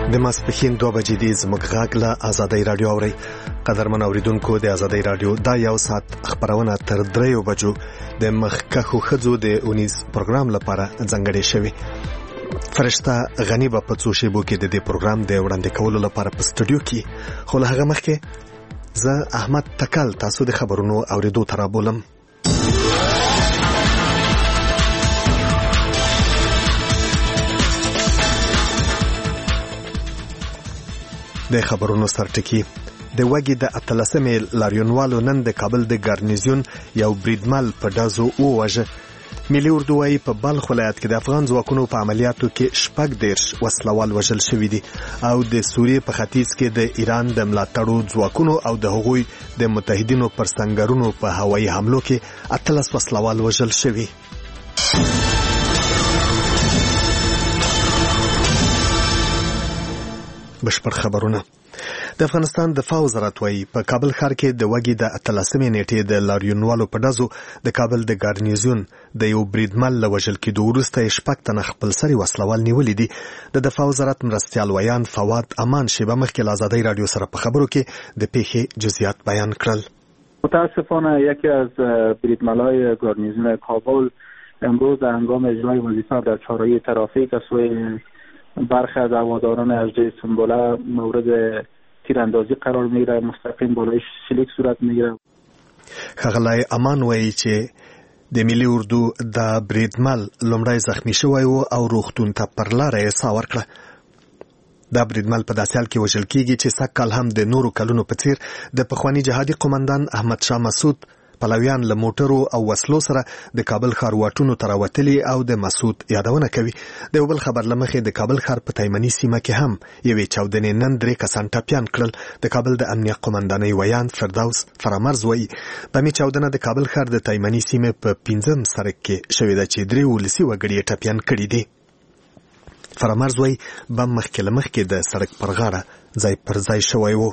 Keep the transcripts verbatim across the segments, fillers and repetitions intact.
د ماسپښین دوه بجې دي. زموږ غږ له آزادۍ رادیو اورئ. قدرمن اوریدونکو، د آزادۍ رادیو دا یو ساعت خبرونه تر دریو بجو د مخکښو ښځو د اونیز پروګرام لپاره ځانګړې شوې. فرشته غنی به په څو شیبو کې د دې پروګرام د وړاندې کولو لپاره په سټوډیو کې، خو له هغه مخکې زه احمد تکل تاسو د خبرونو اوریدو ته رابولم. د خبرونو سرټکی د وګي د اتلسمې لاریونوالو نن د کابل د ګارنیزیون یو بریدمل په دازو وواژه. ملي اردو وايي په بلخ ولایت کې د افغان ځواکونو په عملیاتو کې شپږ دیرش وسلوال وژل شوي دي، او د سوریې په ختیځ کې د ایران د ملاتړو ځواکونو او د هغوی د متحدینو پر سنگرونو په هوایي حملو کې اتلس وسلوال وژل شوي. بشپړ خبرونه. د افغانستان دفاع وزارت وايي په کابل ښار کې د وګي د اتلسمې نیټې د لاریونوالو په ډزو د کابل د ګارنیزیون د یو بریدمل له وژل کېدو وروسته شپږ تنه خپل سري وسلوال نیولي دي. د دفاع وزارت مرستیال ویان فواد امان شیبه مخکې له آزادۍ رادیو سره په خبرو کې د پیښې جزئیات بیان کړل. متاسفانه یکی از بریدملای گارنیزیون کابل امروز در هنگام اجرای وظیفه در چهارراه ترافیک از سوی برخی از هواداران اژده سنبله مورد تیراندازی قرار میگیره، مستقیم بالای شلیک صورت میگیره. ښاغلی امان وایي چې د ملي اردو د بریدمل لومړی زخمی شوی و او روغتون ته پر لاره یې ساه ورکړه. دا بریدمل په داسې حال کې وژل کېږي چې سږ کال هم د نورو کلونو په څیر د پخواني جهادي قومندان احمد شاه مسعود پلویان له موټرو او وسلو سره د کابل ښار واټونو ته راوتلي او د مسعود یادونه کوي. د یو بل خبر له مخې د کابل ښار په تایمني سیمه کې هم یوې چاودنې نن درې کسان ټپیان کړل. د کابل د امنیه قومندانۍ ویان فردوس فرامرز وایي بمي چاودنه د کابل ښار د تایمني سیمې په پنځم سړک کې شوې ده چې درې ولسي وګړي یې ټپیان کړي دي. فرامرز وایي بم مخکې له مخکې د سړک پر غاړه ځای پر ځای شوی و.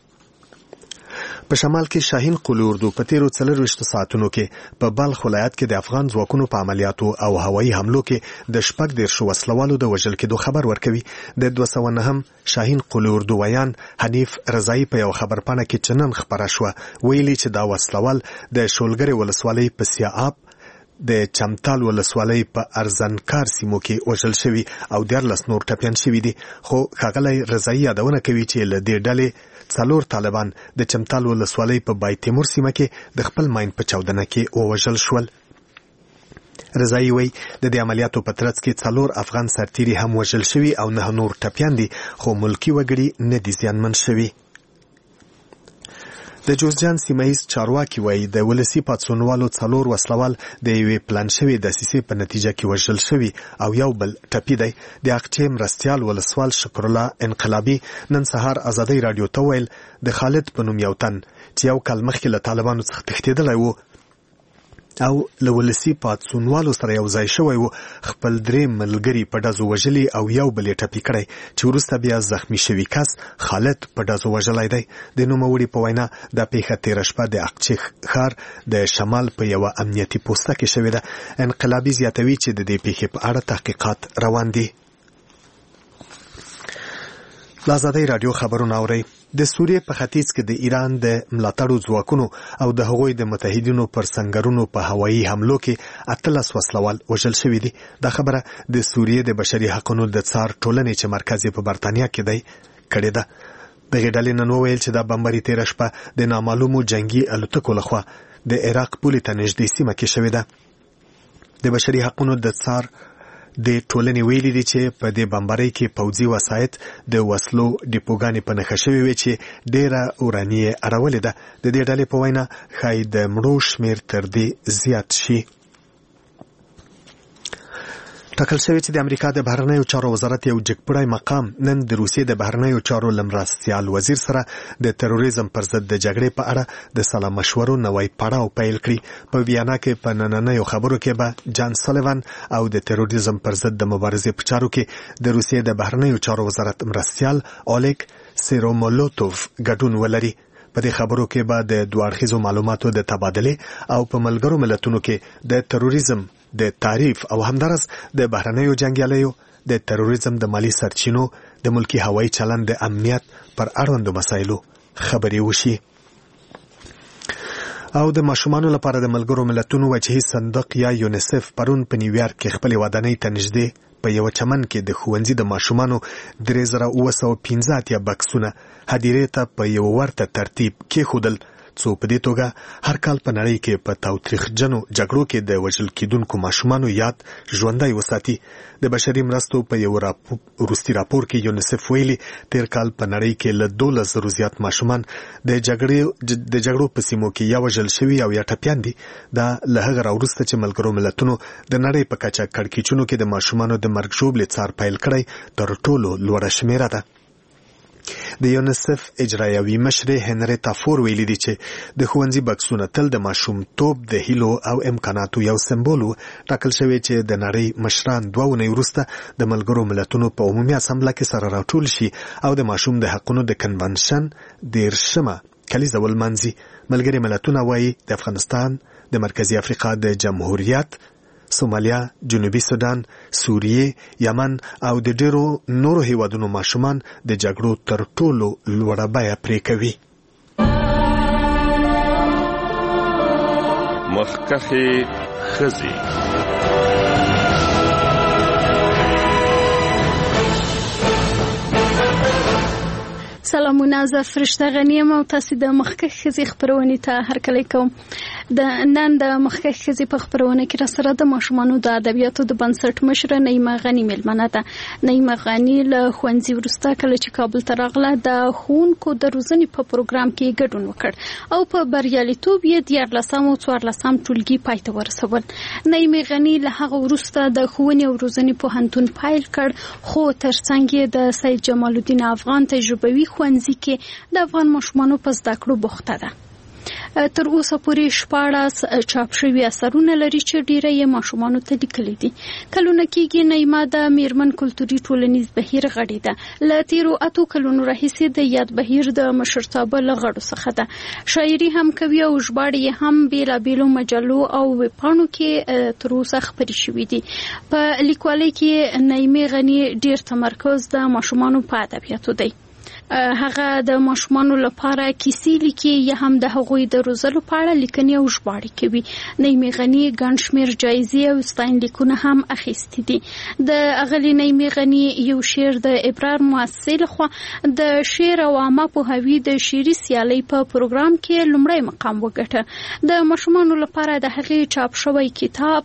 په شمال کې شاهین قلي اردو په تیرو څلرویشتو ساعتونو کې په بلخ ولایت کې د افغان ځواکونو په عملیاتو او هوایي حملو کې د شپږ دیرشو وسلوالو د وژل کېدو خبر ورکوي. د دوه سوه نهم شاهین قلي اردو ویان حنیف رضایي په یو خبرپاڼه کې چې نن خپره شوه ویلي چې دا وسلوال د شولګرې ولسوالۍ په سیااب د چمتال ولسوالۍ په ارزنکار سیمو کې وژل شوي او دیارلس نور ټپیان شوي دي. خو ښاغلی رضایي یادونه کوي چې له دې ډلې څلور طالبان د چمتال ولسوالۍ په بای تیمور سیمه کې د خپل ماین په چاودنه کې ووژل شول. رضایي وایي د دې عملیاتو په ترڅ کې څلور افغان سرتیري هم وژل شوي او نه نور ټپیان دي، خو ملکي وګړي نه دي زیانمن شوي. د جوزجان سیمهیز چارواکي وایي د ولسي پاڅونوالو څلور وسلوال د یوې پلان شوې دسیسې په نتیجه کې وژل شوي او یو بل ټپي دی. د اقچې مرستیال ولسوال شکرالله انقلابي نن سهار آزادۍ رادیو ته ویل د خالد په نوم یو تن چې یو کال مخکې له طالبانو څخه تښتېدلی و او له ولسي پاڅونوالو سره یو ځای شوی و خپل درې ملګري په ډزو وژلي او یو بل یې ټپي کړی چې وروسته بیا زخمی شوي کس خالد په ډزو وژلی دی. د نوموړي په وینا دا پیښه تېره شپه د اقچې ښار د شمال په یوه امنیتي پوسته کې شوې ده. انقلابي زیاتوي چې د دې پیښې په اړه تحقیقات روان دي. له آزادۍ رادیو خبرونه اورئ. د سوریې په ختیځ کې د ایران د ملاتړو ځواکونو او د هغوی د متحدینو پر سنگرونو په هوایي حملو کې اتلس وسلوال وژل شوي دي. دا خبره د سوریې د بشري حقونو د څار ټولنې چې مرکز یې په برطانیه کې دی کړې ده. دغې ډلې نن وویل چې دا بمبري تېره شپه د نامعلومو جنګي الوتکو لخوا د عراق پولې ته نږدې سیمه کې شوې ده. د بشري حقونو د څار د ټولنې ویلي دي چې په دې بمبارۍ کې پوځي وسایط د وسلو ډیپوګانې په نښه شوې وې چې ډېره وراني یې اړولې ده. د دې ډلې په وینا ښایي د مړو شمېر تر دې زیات شي. ټاکل شوی چې د امریکا د بهرنیو چارو وزارت یو جګپړی مقام نن د روسیې د بهرنیو چارو له مرستیال وزیر سره د تروریزم پر ضد د جګړې په اړه د سلا مشورو نوی پړاو پیل کړي. په ویانا کې په نننیو خبرو کې به جان سولیوان او د تروریزم پر ضد د مبارزې په چارو کې د روسیې د بهرنیو چارو وزارت مرستیال اولیګ سیرومولوتوف ګډون ولري. په دې خبرو کې به د دوه اړخیزو معلوماتو د تبادله او په ملګرو ملتونو کې د تروریزم د تعریف او همدارس د بهرنیو جنگیالیو د تروریزم د مالی سرچینو د ملکی هوایي چلند د امنیت پر اړوندو مسایلو خبرې وشي. او د ماشومانو لپاره د ملګرو ملتونو وجهي صندوق یا یونیسف پرون په نیویارک کې خپل ودانۍ ته نږدې په یو چمن کې د ښوونځي د ماشومانو درې زره اوه سوه پنځه اتیا بکسونه هدیرې ته په یو ورته ترتیب کېښودل، څو په دې توګه هر کال په نړۍ کې په تاوتریخجنو جګړو کې د وژل کېدونکو ماشومانو یاد ژوندی وساتي. د بشري مرستو په یو وروستي راپور کې یونیسف ویلي تیر کال په نړۍ کې له دولس زرو زیات ماشومان د جګړې د جګړو په سیمو کې یا وژل شوي او یا ټپیان دي. دا له هغه راوروسته چې ملګرو ملتونو د نړۍ په کچه کړکېچونو کې د ماشومانو د مرګ ژوبلې څار پیل کړی تر ټولو لوړه شمیره ده. د یونیسف اجرایوي مشر هنریتا فور ویلي دي چې د ښوونځي بکسونه تل د ماشومتوب د هیلو او امکاناتو یو سمبول و. ټاکل شوی چې د نړۍ مشران دوه اونۍ وروسته د ملګرو ملتونو په عمومي اسامبله کې سره راټول شي او د ماشوم د حقونو د کنونشن دېرشمه کلیزه ولمانځي. ملګري ملتونه وایي د افغانستان، د مرکزي افریقا د جمهوریت، سومالیا، جنوبي سودان، سوریه، یمن او د ډیرو نورو هیوادونو ماشومان د جګړو تر ټولو لوړه بیه پرې کوي. مخکخې ښځې. سلامونه، زه فرشته غنیم او تاسو د مخکخ ښځې خبرونه ته هرکلی کوم. د نن د مخکخ ښځې په خبرونه کې را سره د ماشومانو د ادبیاتو د بنسټ مشره نعیمه غنی مېلمنه ده. نعیمه غنی له ښوونځي وروسته کله چې کابل ته راغله د ښوونکو د روزنې په پروګرام کې ګډون وکړ او په بریالیتوب یې دیارلسم او څوارلسم ټولګي پای ته ورسول. نعیمه غنی له هغه وروسته د ښوونې او روزنې پوهنتون پیل کړ، خو ترڅنګ یې د سید جمال الدین افغان تجربوي ښوونځي کې د افغان ماشومانو په زده کړو بوخته ده. تر اوسه پورې شپاړس چاپ شوي اثرونه لري چې ډیره یې ماشومانو ته لیکلي دي. کلونه کېږي نعیمه د میرمن کلتوري ټولنیز بهیر غړې ده. له تیرو اتو کلونو راهیسې د یاد بهیر د مشرتابه له غړو څخه ده. شاعري هم کوي او ژباړې هم بیلابیلو مجلو او ویبپاڼو کې تر اوسه خپرې شوي دي. په لیکوالۍ کې نعیمه غنی ډیر تمرکز د ماشومانو په ادبیاتو دی. هغه د ماشومانو لپاره کیسې لیکي یا هم د هغوی د روزلو په اړه لیکنې او ژباړې کوي. نعیمه غنی ګڼ شمېر جایزې او ستاینلیکونه هم اخیستي دي. د اغلې نعیمه غنی یو شعر د ابرار مؤسسې لخوا د شعر او عامه پوهاوي د شعري سیالۍ په پروګرام کې لومړی مقام وګټه. د ماشومانو لپاره د هغې چاپ شوی کتاب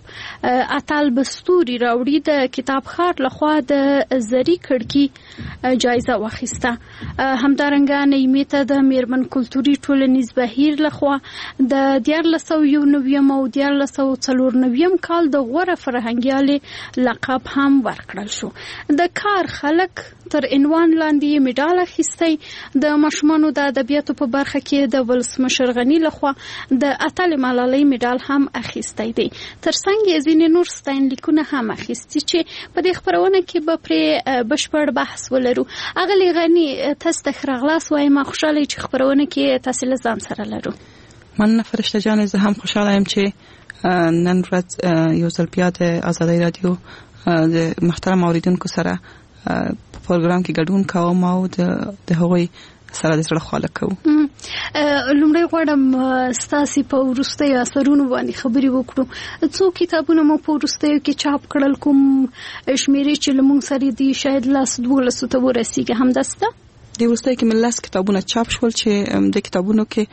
اتل بستوري راوړي د کتاب خار لخوا د زری کړکۍ جایزه واخیسته. همدارنګه نعیمه ته د میرمن کلتوري ټولنیز بهیر لخوا د دیارلس سوه یو نویم او دیارلس سوه څلور نویم کال د غوره فرهنګیالې لقب هم ورکړل شو. د کار خلک تر عنوان لاندې میډال اخیستی. د ماشومانو د ادبیاتو په برخه کې د ولسمشر غنی لخوا د اتل ملالۍ میډال هم اخیستی دی. ترڅنګ یې ځینې نور ستاینلیکونه هم اخیستي چې په دې خبرونه کې به پرې بشپړ بحث ولرو. اغلې غنی تاسو ته ښه راغلاست وایم. خوشاله چې خبرونه کې تاسو له ځان سره لرو. مننه فرشته جان، زه هم خوشاله یم چې نن ورځ یو ځل بیا د آزادۍ رادیو د محترم اوریدونکو سره په پروګرام کې ګډون کوم او د هغوی سره د زړه خواله کوم. لومړی غواړم ستاسو په وروستیو اثرونو باندې خبرې وکړو. څو کتابونه مو په وروستیو کې چاپ کړل، کوم شمیرې چې لمونږ سره دي شاید لاس دولسو ته ورسیږي همداسته؟ د وروستیو کې مې لاس کتابونه چاپ شول چې د کتابونو کې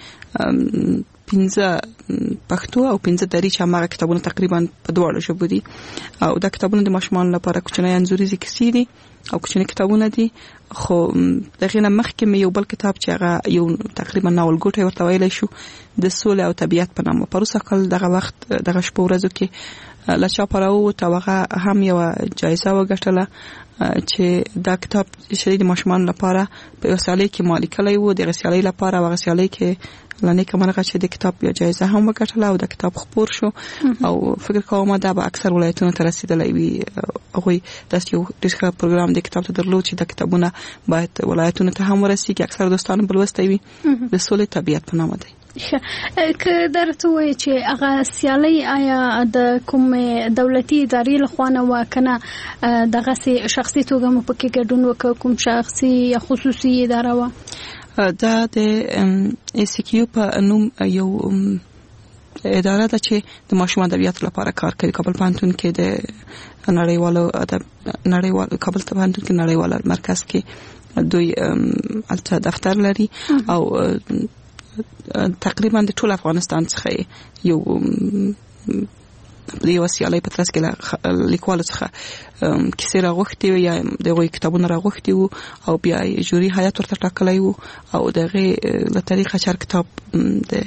پنځه پښتو او پنځه دري چې هغه کتابونه تقریبا په دواړو ژبو دي او دا کتابونه د ماشومان لپاره کوچنی انځوريزي کیسې دي او کوچنی کتابونه دي. خو دغه نه مخکې مې یو بل کتاب چې هغه یو تقریبا ناول ګوټه ورته ویلی شو د سولې او طبیعت په نامه پروسه کول. دغه وخت دغه شپه ورځو کې لا چا پراو ته هغه هم یو جایزه وګټله چې دا کتاب چې د ماشومان لپاره په وسیله کې مالیکلای وو. د غسیالۍ لپاره او غسیالۍ کې لنی کومه چې د کتاب یو جایزه هم وګټله او د کتاب خپور شو او فکر کوم دا به اکثر ولایتونو ته رسیدلی وي. هغوی داسې یو ډېر ښه پروګرام د کتاب ته درلود چې د کتابونه باید ولایتونو ته هم ورسیږي. اکثر دوستانو بل لوستی وي. د سولې طبیعت په نامه دی. که درته وایي چې هغه سیالي آیا د کوم دولتي ادارې لخوا نه وکنه دغه شخصي توګه مو پکې ګډون وکړ کوم شخصي یا خصوصي اداره و دا د اس کیو په نوم یو اداره ده چې د ماشوم ادبیات لپاره کار کوي. کابل پوهنتون کې د نړیوالو ادب نړیوال کابل پوهنتون کې نړیوال مرکز کې دوی البته دفتر لري او تقریبا د ټول افغانستان څخه یو یو سیالي په ترڅ کې لیکوالو څخه کیسې راغوښتي یا دغه کتابونه راغوښتي وو او بیا جوري هیئت ورته ټاکلی وو او دغه له طریقه چر کتاب د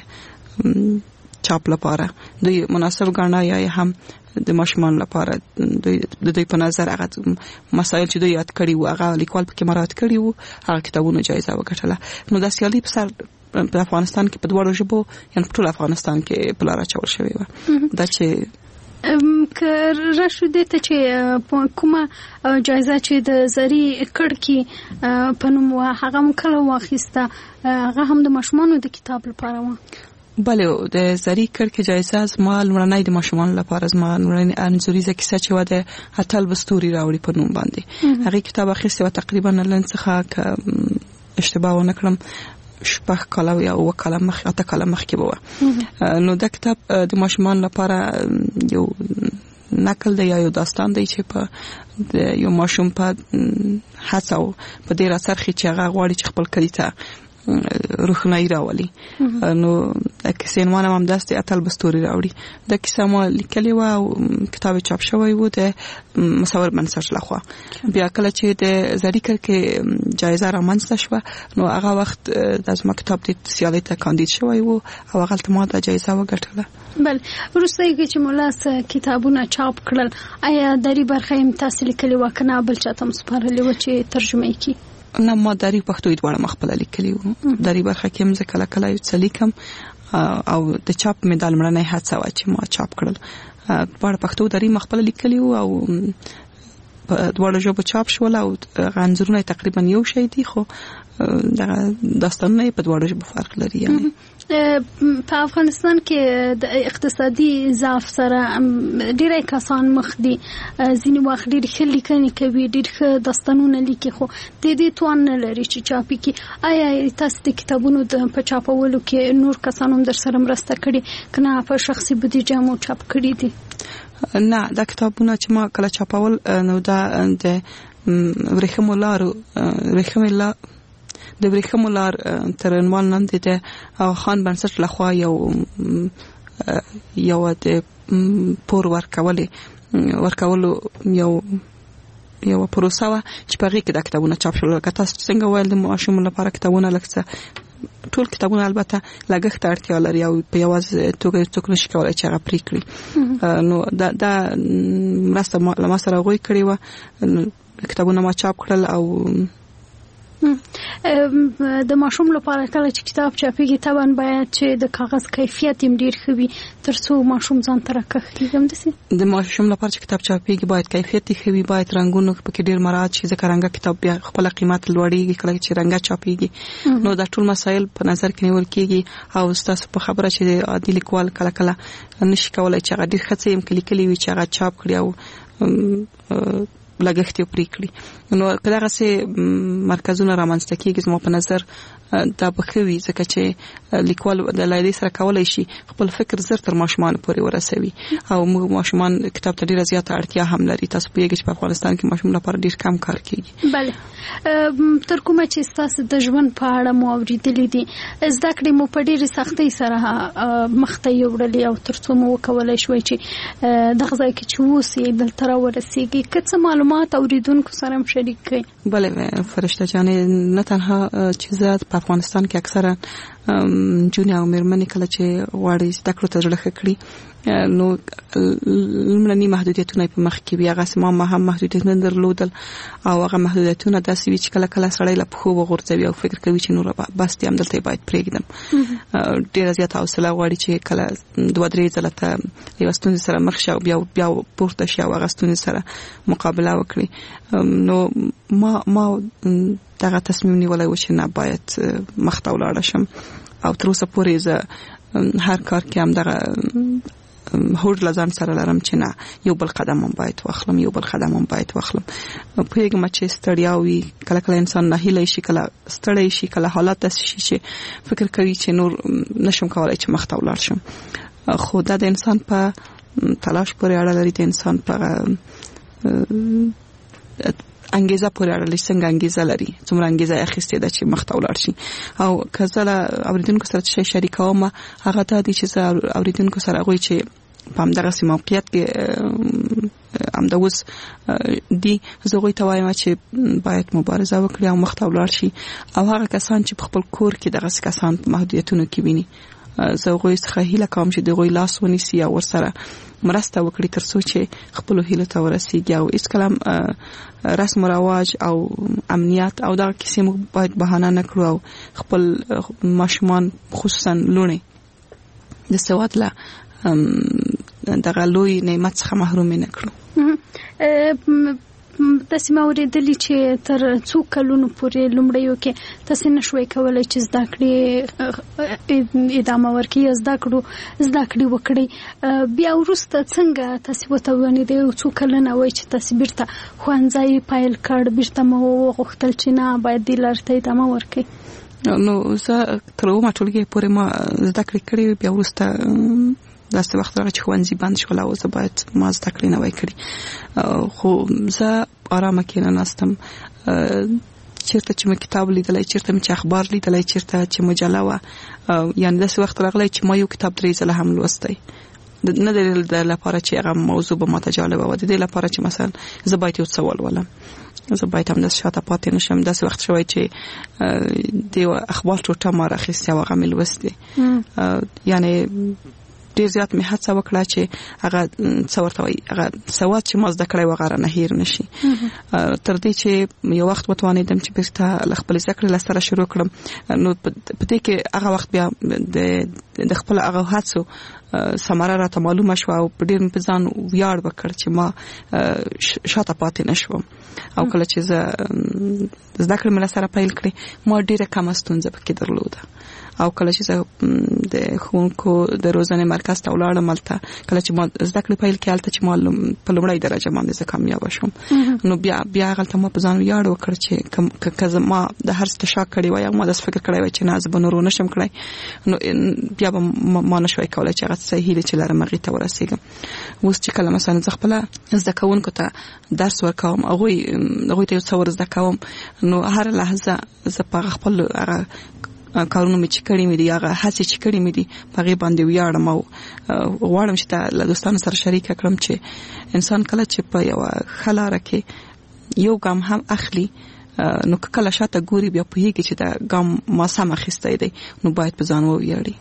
چاپ لپاره دوی مناسب ګڼا یا هم د ماشومان لپاره د دوی په نظر هغه مسایل چې دوی یاد کړي وو هغه لیکوال پکې مراعات کړي وو هغه کتابونه جایزه وګټله. نو د سیالي په سر په افغانستان کې په دوه ژبو یعنی په ټول افغانستان کې په لار اچول شوی و. دا چې که راشو دې ته چې کومه جایزه چې د زری کړ کې په نوم هغه مکله واخیسته هغه هم د ماشومانو د کتاب لپاره و. بله د زری کړ کې جایزه زما لمړنۍ د ماشومان لپاره زما لمړنۍ انځوریزه کیسه چې و د اتل بستوري راوړي په نوم باندې هغه کتاب اخیسته و تقریبا لن څخه ک اشتباه ونه کړم شپږ کاله یا اوه کاله مخ اته کاله مخکې به. نو دا کتاب د ماشومان لپاره یو نقل دی یا یو داستان دی چې په یو ماشوم په هڅه او په ډیر اثر خي چې هغه غواړي چې خپل کلی ته روښنايي راولي. نو د کیسې عنوان هم داسې اتل بستوري راوړي. د کیسه ما لیکلې و او کتاب چاپ شوی و د مصور بنسټ لخوا. بیا کله چې د زریکر کې جایزه رامنځته شوه نو هغه وخت د زما کتاب د سیالۍ ته کاندید شوی و او هغه ته ما د جایزه وګټله. بل وروسته چې مولاس کتابونه چاپ کړل آیا دری برخه هم تاسو لیکلي و کنه بل چاته مسپارلې و چې ترجمه کړي؟ نه ما دری پښتو دواړه مخبل لیکلی وو. دری برخه کې هم ځکه کله یو څه لیکم او د چاپ مډال مړنه هڅه وا چې ما چاپ کړل دواړه پښتو دری مخبل لیکلی وو او په دواړو ژبو چاپ شول او غنځرونه تقریبا یو شی دي خو دا داستانونه په دواړو ژبو فرق لري. یعنی په افغانستان کې د اقتصادي ضعف سره ډیری کسان مخ دي ځینې وخت ډیر ښه لیکنې کوي ډیر ښه داستانونه لیکي خو د دې توان نه لري چې چاپي کړي. آیا تاسو د کتابونو د په چاپولو کې نور کسان هم در سره مرسته کړي کنه په شخصي بودیجه مو چاپ کړي دي؟ نه دا کتابونه چې ما کله چاپول نو دا د ورېښمو لارو ورېښمې لا د ورېښمو لار تر عنوان لاندې د خان بنسټ لخوا یو یو د پور ورکولې ورکولو یو یو پروسه و چې په هغې کې دا کتابونه چاپ شول. لکه تاسو څنګه ویل د ماشوم لپاره کتابونه لږ څه ټول کتابونه البته لګښت ته اړتیا لري او په یوازې توګه څوک نشي کولی چې هغه پرې کړي. نو دا دا مرسته له ما سره هغوی کړې وه. کتابونه ما چاپ کړل او د ماشوم لپاره کله چې کتاب چاپېږي طبعا باید چې د کاغذ کیفیت هم ډیر ښه وي تر څو ماشوم ځان ته راکښ کړي. هم داسې د ماشوم لپاره چې کتاب چاپېږي باید کیفیت یې ښه وي باید رنګونه پکې ډیر مراعات شي ځکه رنګه کتاب بیا خپله قیمت لوړېږي کله چې رنګه چاپېږي. نو دا ټول مسایل په نظر کې نیول کېږي او ستاسو په خبره چې د عادي لیکوال کله کله نشي کولی چې هغه ډیر ښه څه یې لیکلي وي چې هغه چاپ کړي او لګښت یې پرې کړي. نو کله هغه مرکزونه رامنځته کېږي زما په نظر دا به ښه وي ځکه چې لیکوال د لایدې سره کولی شي خپل فکر زر تر ماشومانو پورې ورسوي او موږ ماشومان کتاب ته ډېره زیاته اړتیا هم لري. تاسو پوهېږئ چې په افغانستان کې ماشوم لپاره ډېر کم کار کېږي. بله تر کومه چې ستاسو د ژوند په اړه مو اورېدلي دي زده کړې مو په ډېرې سختۍ سره مخ ته یوړلې او تر څو مو وکولی شوئ چې دغه ځای کې چې اوسئ دلته راورسېږئ که څه معلومات اورېدونکو سره هم شریک کړئ؟ بله فرشته جانې نه تنها چې زه په افغانستان کې اکثرا جونې او مېرمنې کله چې غواړي زده کړو ته زړه ښه کړي نو لومړني محدودیتونه په مخ کې وي. هغسې ما ما هم محدودیتونه درلودل او هغه محدودیتونه داسې وي چې کله کله سړی له پښو وغورځوي او فکر کوي چې نور بس دې همدلته باید پرېږدم. ډېره زیاته حوصله غواړي چې کله دوه درې ځله ته یوه ستونزې سره مخ شي او بیا بیا پورته شي او هغه ستونزې سره مقابله وکړي. نو ما ما دغه تصمیم نیولی و چې نه باید مخ ته ولاړه شم او تر اوسه پورې زه هر کار کې هم دغه هوډ لزان سره لرم چې نه یو بل قدم هم باید واخلم یو بل قدم هم باید واخلم پوهېږم چې ستړیا وي کله کله انسان ناهیلی شي کله ستړی شي کله حالات داسې شي چې فکر کوي چې نور نشم کولی چې مخته ولاړ شم خو دا د انسان په تلاش پورې اړه لري د انسان په انګیزه پورې اړه لري څنګه انګیزه لري څومره انګیزه اخیستې ده چې مخته ولاړ شي او که زه له اورېدونکو سره څه شریکوم هغه دا دی چې زه اورېدونکو سره هغوی چې په همدغسې موقعیت کې همدا اوس دي زه هغوی ته وایم چې باید مبارزه وکړي او مخته ولاړ شي او هغه کسان چې په خپل کور کې دغسې کسان په محدودیتونو کې ویني زه هغوی څخه هیله کوم چې د هغوی لاس ونیسي او ورسره مرسته وکړي تر څو چې خپلو هیلو ته ورسیږي او هېڅکله رسم و رواج او امنیت او دغه کیسې موږ باید بهانه نه کړو او خپل ماشومان خصوصا لوڼې د سواد له دغه لوی نعمت څخه محرومې نه کړو. تاسو ما ورېدلې چې تر څو کلونو پورې لومړیو کې تاسو نشوي کولای چې زده کړې ادامه ورکړئ زده کړو زده کړې وکړئ بیا وروسته څنګه تاسو وتاونې د څو کلونه وای چې تاسو بیرته خوانځي پایل کړ بیرته مو غوښتل چې نه باید د لارته ادامه ورکړئ نو زه تر اومه ټولګي پورې ما زده کړې کړې بیا وروسته داسې وخت راغی چې ښوونځي بند شول او زه باید ما زده کړې نه وای کړې خو زه آرامه کېناستم چېرته چې مې کتاب لیدلی چېرته مې چې اخبار لیدلی چېرته چې مجله وه یعنې داسې وخت راغلی چې ما یو کتاب درې ځله هم لوستی نه د دې لپاره چې هغه موضوع به ماته جالبه وه د دې لپاره چې مثلا زه باید یو څه ولولم زه باید هم داسې شاته پاتې نه شم داسې وخت شوی چې د اخبار ټوټه ما راخیستې او هغه مې لوستې یعنې ډیر زیات مې هڅه وکړه چې هغه څه ورته وایي هغه سواد چې ما زده کړی و هغه رانه هیر نشي تر دې چې یو وخت وتوانېدم چې بیرته له خپلې زده کړې له سره شروع کړم نو په دې کې هغه وخت بیا د خپل هغه هڅو ثمره راته معلومه شوه او په ډېر مې په ځان ویاړ وکړ چې ما شاته پاتې نه شوم او کله چې زه زده کړې مې له سره پیل کړې ما ډېره کمه ستونزه پکې درلوده او کله چې زه د ښوونکو د روزنې مرکز ته ولاړم هلته کله چې ما زده کړې پیل کړې هلته چې ما په لومړۍ درجه باندې زه کامیابه شوم نو بیا بیا هغلته ما په ځان ویاړ وکړ چې که ما د هر څه شا کړی وای او ما داسې فکر کړی وای چې نه زه به نور ونشم کړی نو بیا به ما نشوی کولی چې هغه څه هیلې چې لرم هغې ته ورسېږم اوس چې کله مثلا زه خپله زده کوونکو ته درس ورکوم هغوی هغوی ته یو څه ور زده کوم نو هره لحظه زه په هغه خپل هغه کارونه مې چې کړي مې دي هغه هڅې چې کړي مې دي په هغې باندې ویاړم او غواړم چې له دوستانو سره شریکه کړم چې انسان کله چې په یوه ښه لاره کې یو ګام هم اخلي نو که کله شاته ګوري بیا پوهېږي چې دا ګام ما سم اخیستی دی نو باید په ځان وویاړي.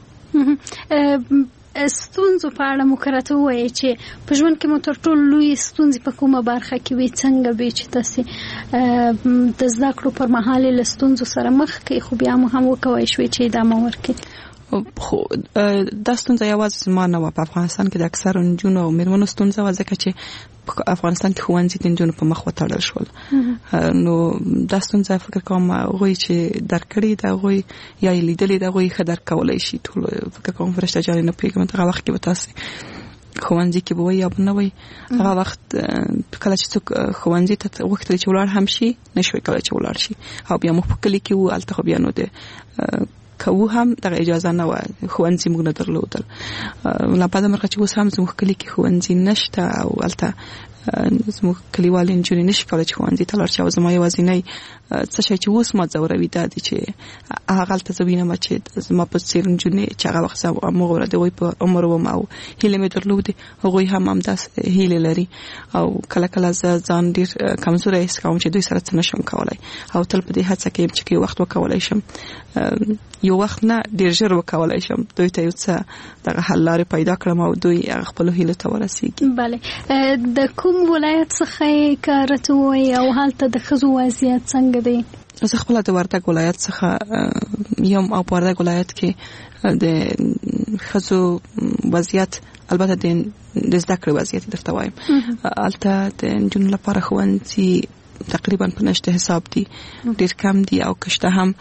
ستونزو په اړه مو راته ووایئ چې په ژوند کې مو تر ټولو لویې ستونزې په کومه برخه کې وي څنګه وي چې تاسې د زده کړو پر مهال یې له ستونزو سره مخ کړئ خو بیا مو هم وکولی شوئ چې ادامه ورکړئ. خو دا ستونزه یوازې زما نه وه په افغانستان کې د اکثرو نجونو او میرمنو ستونزه وه ځکه چې په افغانستان کې ښوونځي د نجونو په مخ وتړل شول نو دا ستونزه فکر کوم هغوی چې درک کړي د هغوی یا یې لیدلې د هغوی ښه درک کولی شي ټول فکر کوم فرشته جانې نه پوهېږم هغه وخت کې به تاسې ښوونځي کې به وایي یا به نه وایي هغه وخت کله چې څوک ښوونځي ته غوښتل چې ولاړ هم شي نه شوی کولی چې ولاړ شي او بیا موږ په کلي کې وو هلته خو بیا نو د کوو هم دغه اجازه نه وه ښوونځي موږ نه درلودل لا بعد مرغه چې اوس هم زموږ کلي کې ښوونځي نشته او هلته زموږ کلیوالې نجونې نشي کولی چې ښوونځي ته لاړ شي او زما یوازینی څه شی چې اوس ما ځوروي دا دی چې هغلته زه وینم چې زما په څېر نجونې چې هغه وخت زه همغومره د هغوی په عمر وم او هیلې مې درلودې هغوی هم همداسې هیلې لري او کله کله زه ځان ډېر کمزوری حس کوم چې دوی سره څه نشم کولی او تل په دې هڅه کې یم چې که یو وخت وکولی شم یو وخت نه ډېر ژر وکولی شم دوی ته یو څه دغه حل لارې پیدا کړم او دوی هغه خپلو هیلو ته ورسېږي. بله د کوم ولایت څخه یې که راته ووایي او هلته د ښځو وضعیت څنګه دی؟ زه خپله د وردګ ولایت څخه یم او په وردګ ولایت کې د ښځو وضعیت البته د زده کړې وضعیت درته وایم هلته د نجونو لپاره ښوونځي تقریبا په نشته حساب دي ډېر کم دي او که شته هم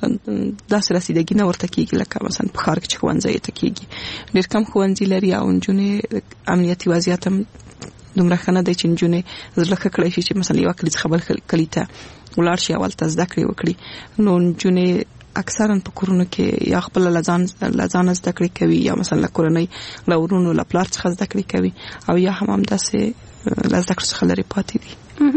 داسې رسیدګي نه ورته کیږي لکه مثلا په ښار کې چې ښوونځي ته کیږي. ډېر کم ښوونځي لري او نجونې امنیتي وضعیت هم دومره ښه نه دی چې نجونې زړه ښه کړی شي چې مثلا یوه کلي څخه بل کلي ته ولاړ شي او هلته زده کړې وکړي. نو نجونې اکثرا په کورونو کې یا خپل لزان لزان زده کړې کوي یا مثلا له کورنۍ له ورونو له پلار څخه زده کړې کوي او یا هم همداسې له زده کړو څخه لرې پاتې دي.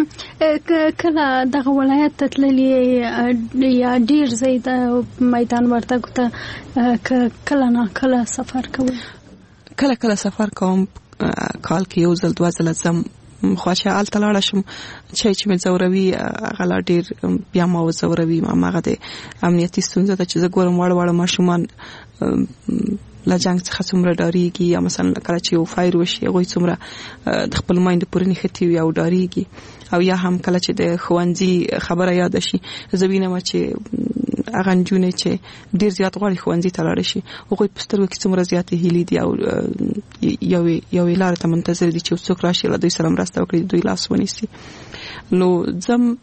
کله دغه ولایت ته تللي یا ډېر ځای د میدان وردګو ته کله نه کله سفر کوئ؟ کله کله سفر کوم، کال کې یو ځل دوه ځله ځم. خو چې هلته لاړه شم چې چې مې ځوروي هغه لا ډېر بیا ما وځوروي. هماغه د امنیتي ستونزه ده چې زه ګورم واړه واړه ماشومان له جنګ څخه څومره ډارېږي یا مثلا کله چې یو فایر وشي هغوی څومره د خپل میندې پورې نښتي وي او ډارېږي. او یا هم کله چې د ښوونځي خبره یاده شي زه وینم چې هغه نجونې چې ډېر زیات غواړي ښوونځي ته لاړې شي هغوی په سترګو کې څومره زیاتې هیلې دي او یوې یوې لارې ته منتظر دي چې څوک راشي له دوی سره مرسته وکړي دوی لاس ونیسي. نو ځم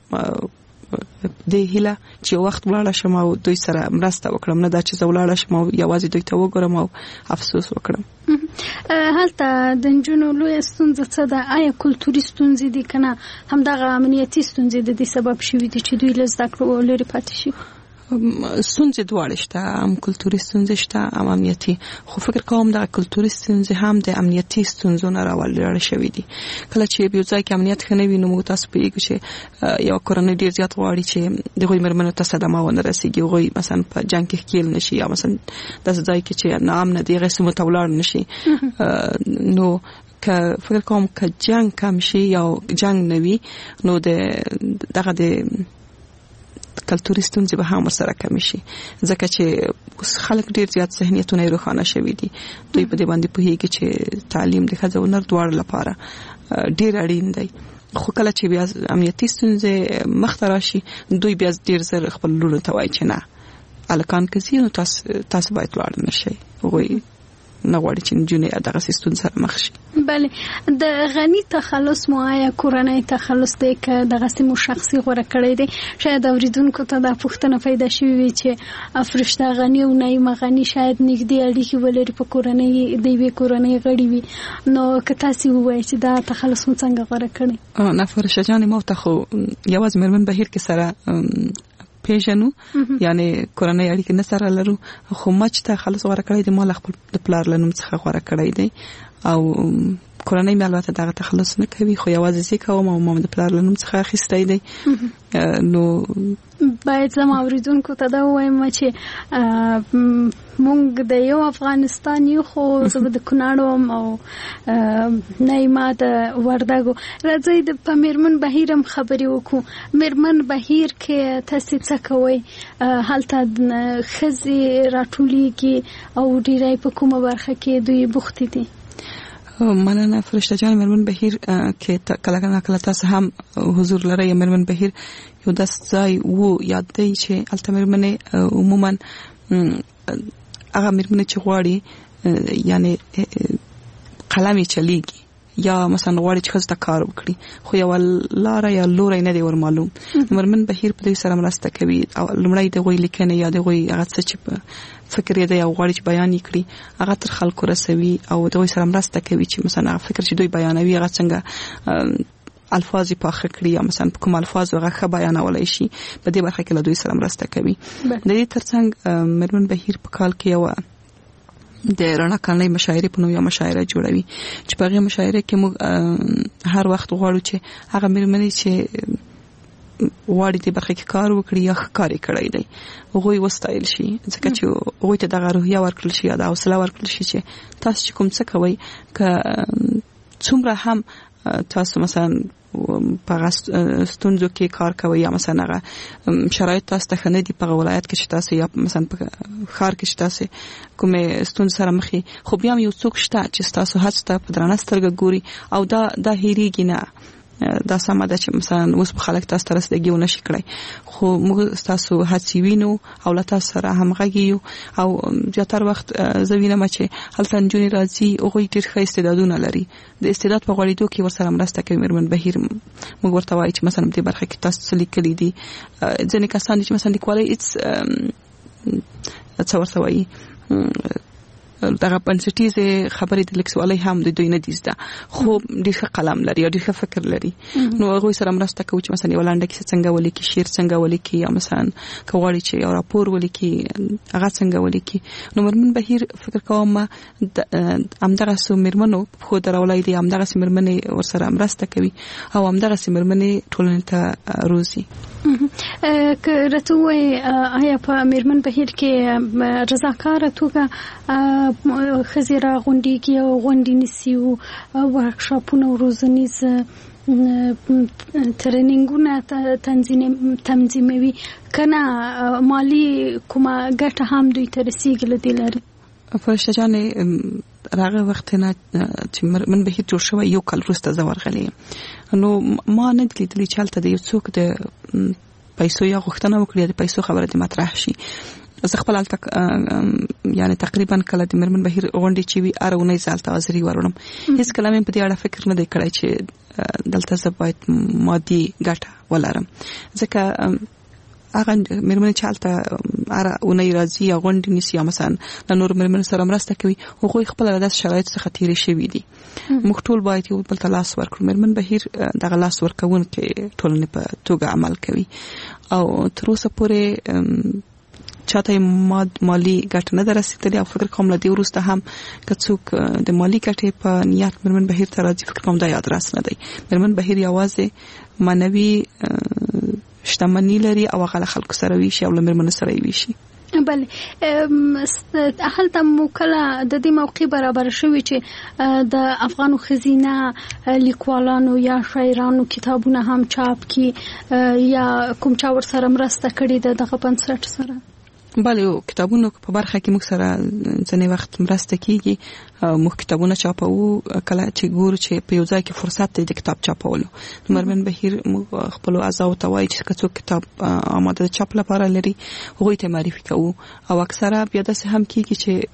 د هیله چې وخت ولاړه شم او دوی سره مرسته وکړم، نه دا چې زه ولاړه شم او یوازې دوی ته وګورم او افسوس وکړم. هلته د نجونو لویه ستونزه څه ده؟ آیا کلتوري ستونزې دي که نه همدغه امنیتي ستونزې د دې سبب شوي دي چې دوی له زده کړو لرې پاتې شي؟ ستونزې دواړه شته، هم کلتوري ستونزې شته هم امنیتي. خو فکر کوم دغه کلتوري ستونزې هم د امنیتي ستونزو نه راولاړې شوي دي. کله چې یو ځای کې امنیت ښه نه وي نو موږ تاسو پوهېږو چې یوه کورنۍ ډېر زیات غواړي چې د هغوی مېرمنو ته صدمه ونه رسېږي، هغوی مثلا په جنګ کې ښکېل نه شي یا مثلا داسې ځای کې چې ناامنه دی هغې سیمو ته ولاړ نه شي. نو که فکر کوم که جنګ کم شي یا جنګ نه وي نو د دغه د کلتوري ستونزې به هم ورسره کمې شي، ځکه چې خلک ډېر زیات ذهنیتونه یې روښانه شوي دي. دوی په دې باندې پوهېږي چې تعلیم د ښځو او نر دواړو لپاره ډېر اړین دی. خو کله چې بیا امنیتي ستونزې مخته راشي دوی بیا ډېر زر خپل لورو ته وایي چې نه هلکان که ځي نو تاسو تاسو باید ولاړ نه شئ، هغوی نه غواړي چې نجونې دغسې ستونزې سره مخ شي. بله، د غني تخلص مو آیا کورنۍ تخلص دی که دغسې مو شخصي غوره کړی دی؟ شاید اوریدونکو ته دا پوښتنه پیدا شوې وي چې فرشته غني او نعیمه غني شاید نږدې اړیکې ولري په کورنۍ د یوې کورنۍ غړي وي. نو که تاسې ووایئ چې دا تخلص مو څنګه غوره کړی؟ نه فرشته جانې ما ته خو یوازې مېرمن بهیر کې سره پیژنو، یعنی کورنۍ اړیکې نه سره لرو، خو ما چې تخلص غوره کړی دی ما له خپل د پلار له نوم څخه غوره کړی دی او کورنۍ مې البته دغه تخلص نه کوي خو یوازې زه کوم او ما د پلار له نوم څخه اخیستی دی. نو باید زما اوریدونکو ته دا ووایم چې مونږ د یو افغانستان یو خو زه به د کونړ وم او نعیمه د وردګو. راځئ د په مېرمن بهیر هم خبرې وکړو. مېرمن بهیر کې تاسې څه کوئ؟ هلته ښځې راټولیږي او ډېری په کومه برخه کې دوی بوختې دي؟ مننه فرشته جان. مېرمن بهیر کې کله کله کله تاسو هم حضور لرئ. مېرمن بهیر یو داسې ځای و یاد دی چې هلته مېرمنې عموما هغه مېرمنې چې غواړي یعنی قلم یې چلیږي یا مثلا غواړي چې ښځو ته کار وکړي خو یوه لاره یا لوری نه دی ور معلوم. مېرمن بهیر په دوی سره مرسته کوي او لومړی د هغوی لیکنې یا د هغوی هغه څه چې په فکر یې دی او غواړي چې بیان یې کړي هغه تر خلکو رسوي او د هغوی سره مرسته کوي چې مثلا هغه فکر چې دوی بیانوي هغه څنګه الفاظ یې پاخه کړي یا مثلا په کوم الفاظ هغه ښه بیانولی شي، په دې برخه کې له دوی سره مرسته کوي. د دې ترڅنګ مېرمن بهیر په کال کې یوه د رڼا کانلۍ مشاعرې په نوم یوه مشاعره جوړوي چې په هغې مشاعره کې موږ هر وخت غواړو چې هغه مېرمنې چې غواړي دې برخه کې کار وکړي یا ښه کار یې کړی دی هغوی وستایل شي، ځکه چې هغوی ته دغه روحیه ورکړل شي یا د حوصله ورکړل شي چې تاسو چې کوم څه کوئ که څومره هم تاسو مثلا په ستونزو کې کار کوي یا مثلا هغه شرایط تاسو ته ښه نه دي په هغه ولایت کې چې تاسو یا مثلا په ښار کې چې تاسو کومې ستونزې سره مخ یې، خو بیا هم یو څوک شته چې ستاسو هڅو ته په درنه سترګه ګوري او دا دا هېرېږي نه. دا سم ده چې مثلا اوس په خلک تاسو ترسدګي ونه شي کړی خو موږ تاسو هڅې وینو او له تاسو سره همغږي یو او زیاتره وخت زوینه چې هلته نجونې راځي او ډېر ښه استعدادونه لري د استعداد په غوړېدو کې ورسره مرسته کوي مېرمن بهیر موږ ورته وایي چې مثلا په دې برخه کې تاسو څه لیکلي دي ځینې کسان چې مثلا لیکوالۍ هیڅ څه ورته وایي دغه بنسټیزه خبرې د لیکوالۍ هم د دوی نه دي زده خو ډېر ښه قلم لري او ډېر ښه فکر لري نو هغوی سره مرسته کوي چې مثلا یو لنډه کیسه څنګه ولیکي شعر څنګه ولیکي یا مثلا که غواړي چې یو راپور ولیکي هغه څنګه ولیکي نو مېرمن بهیر فکر کوم همدغه څو مېرمنو خو درولای دي همدغه څو مېرمنې ورسره مرسته کوي او همدغه څو مېرمنې ټولنې ته روزي که راته وایي آیا په مېرمن بهیر کې رضاکاره توګه ښځې راغونډېږي او غونډې نیسي او ورکشاپونه او روزنیز ترینینګونه تنظیموي که نه مالي کومه ګټه هم دوی ته رسېږي له دې لارې فرشته جانې راغه وخت نه چې مېرمن بهیر جوړ شوی یو کال وروسته زه ورغلی نو ما نه دي لیدلي چې هلته د یو څوک د پیسو یا غوښتنه وکړي د پیسو خبره دې مطرح شي زه خپل هلته یعنی تقریبا کله د مېرمن بهیر غونډې چې وي هره اونۍ زه هلته حاضري وروړم هېڅ کله مې په دې اړه فکر نه دی کړی چې دلته زه باید مادي ګټه ولرم ځکه هغه مېرمنې چې هلته هره اونۍ راځي یا غونډې نیسي یا مثلا له نورو مېرمنو سره مرسته کوي هغوی خپله له داسې شرایطو څخه تېرې شوي دي موږ ټول باید یو بل ته لاس ورکړو مېرمن بهیر دغه لاس ورکوونکې ټولنې په توګه عمل کوي او تر اوسه پورې چاته مالی ګټه نه درسېدلې او فکر کوم له دې وروسته هم که څوک د مالی ګټې په نیت مېرمن بهیر ته راځي فکر کوم دا یادرس نه دی مېرمن بهیر یوازې معنوي شتمني لري او هغه خلکو سره ویشي او له مېرمنو سره ویشي بله هلته مو کله د دې موقع برابر شوي چې د افغانو ښځینه لیکوالانو یا شاعرانو کتابونه هم چاپ کی یا کوم چا ورسره مرسته کړې ده دغه بنسټ سره بله کتابونو په برخه کې موږ سره ځینې وخت مرسته کیږي موږ کتابونه چاپو کله چې ګورو چې په یو ځای کې فرصت دی د کتاب چاپولو نو مېرمن بهیر موږ خپل اعضاو ته وایي چې که څوک کتاب آماده د چاپ لپاره لري هغوی ته معرفي کوو او اکثره بیا داسې هم کیږي چې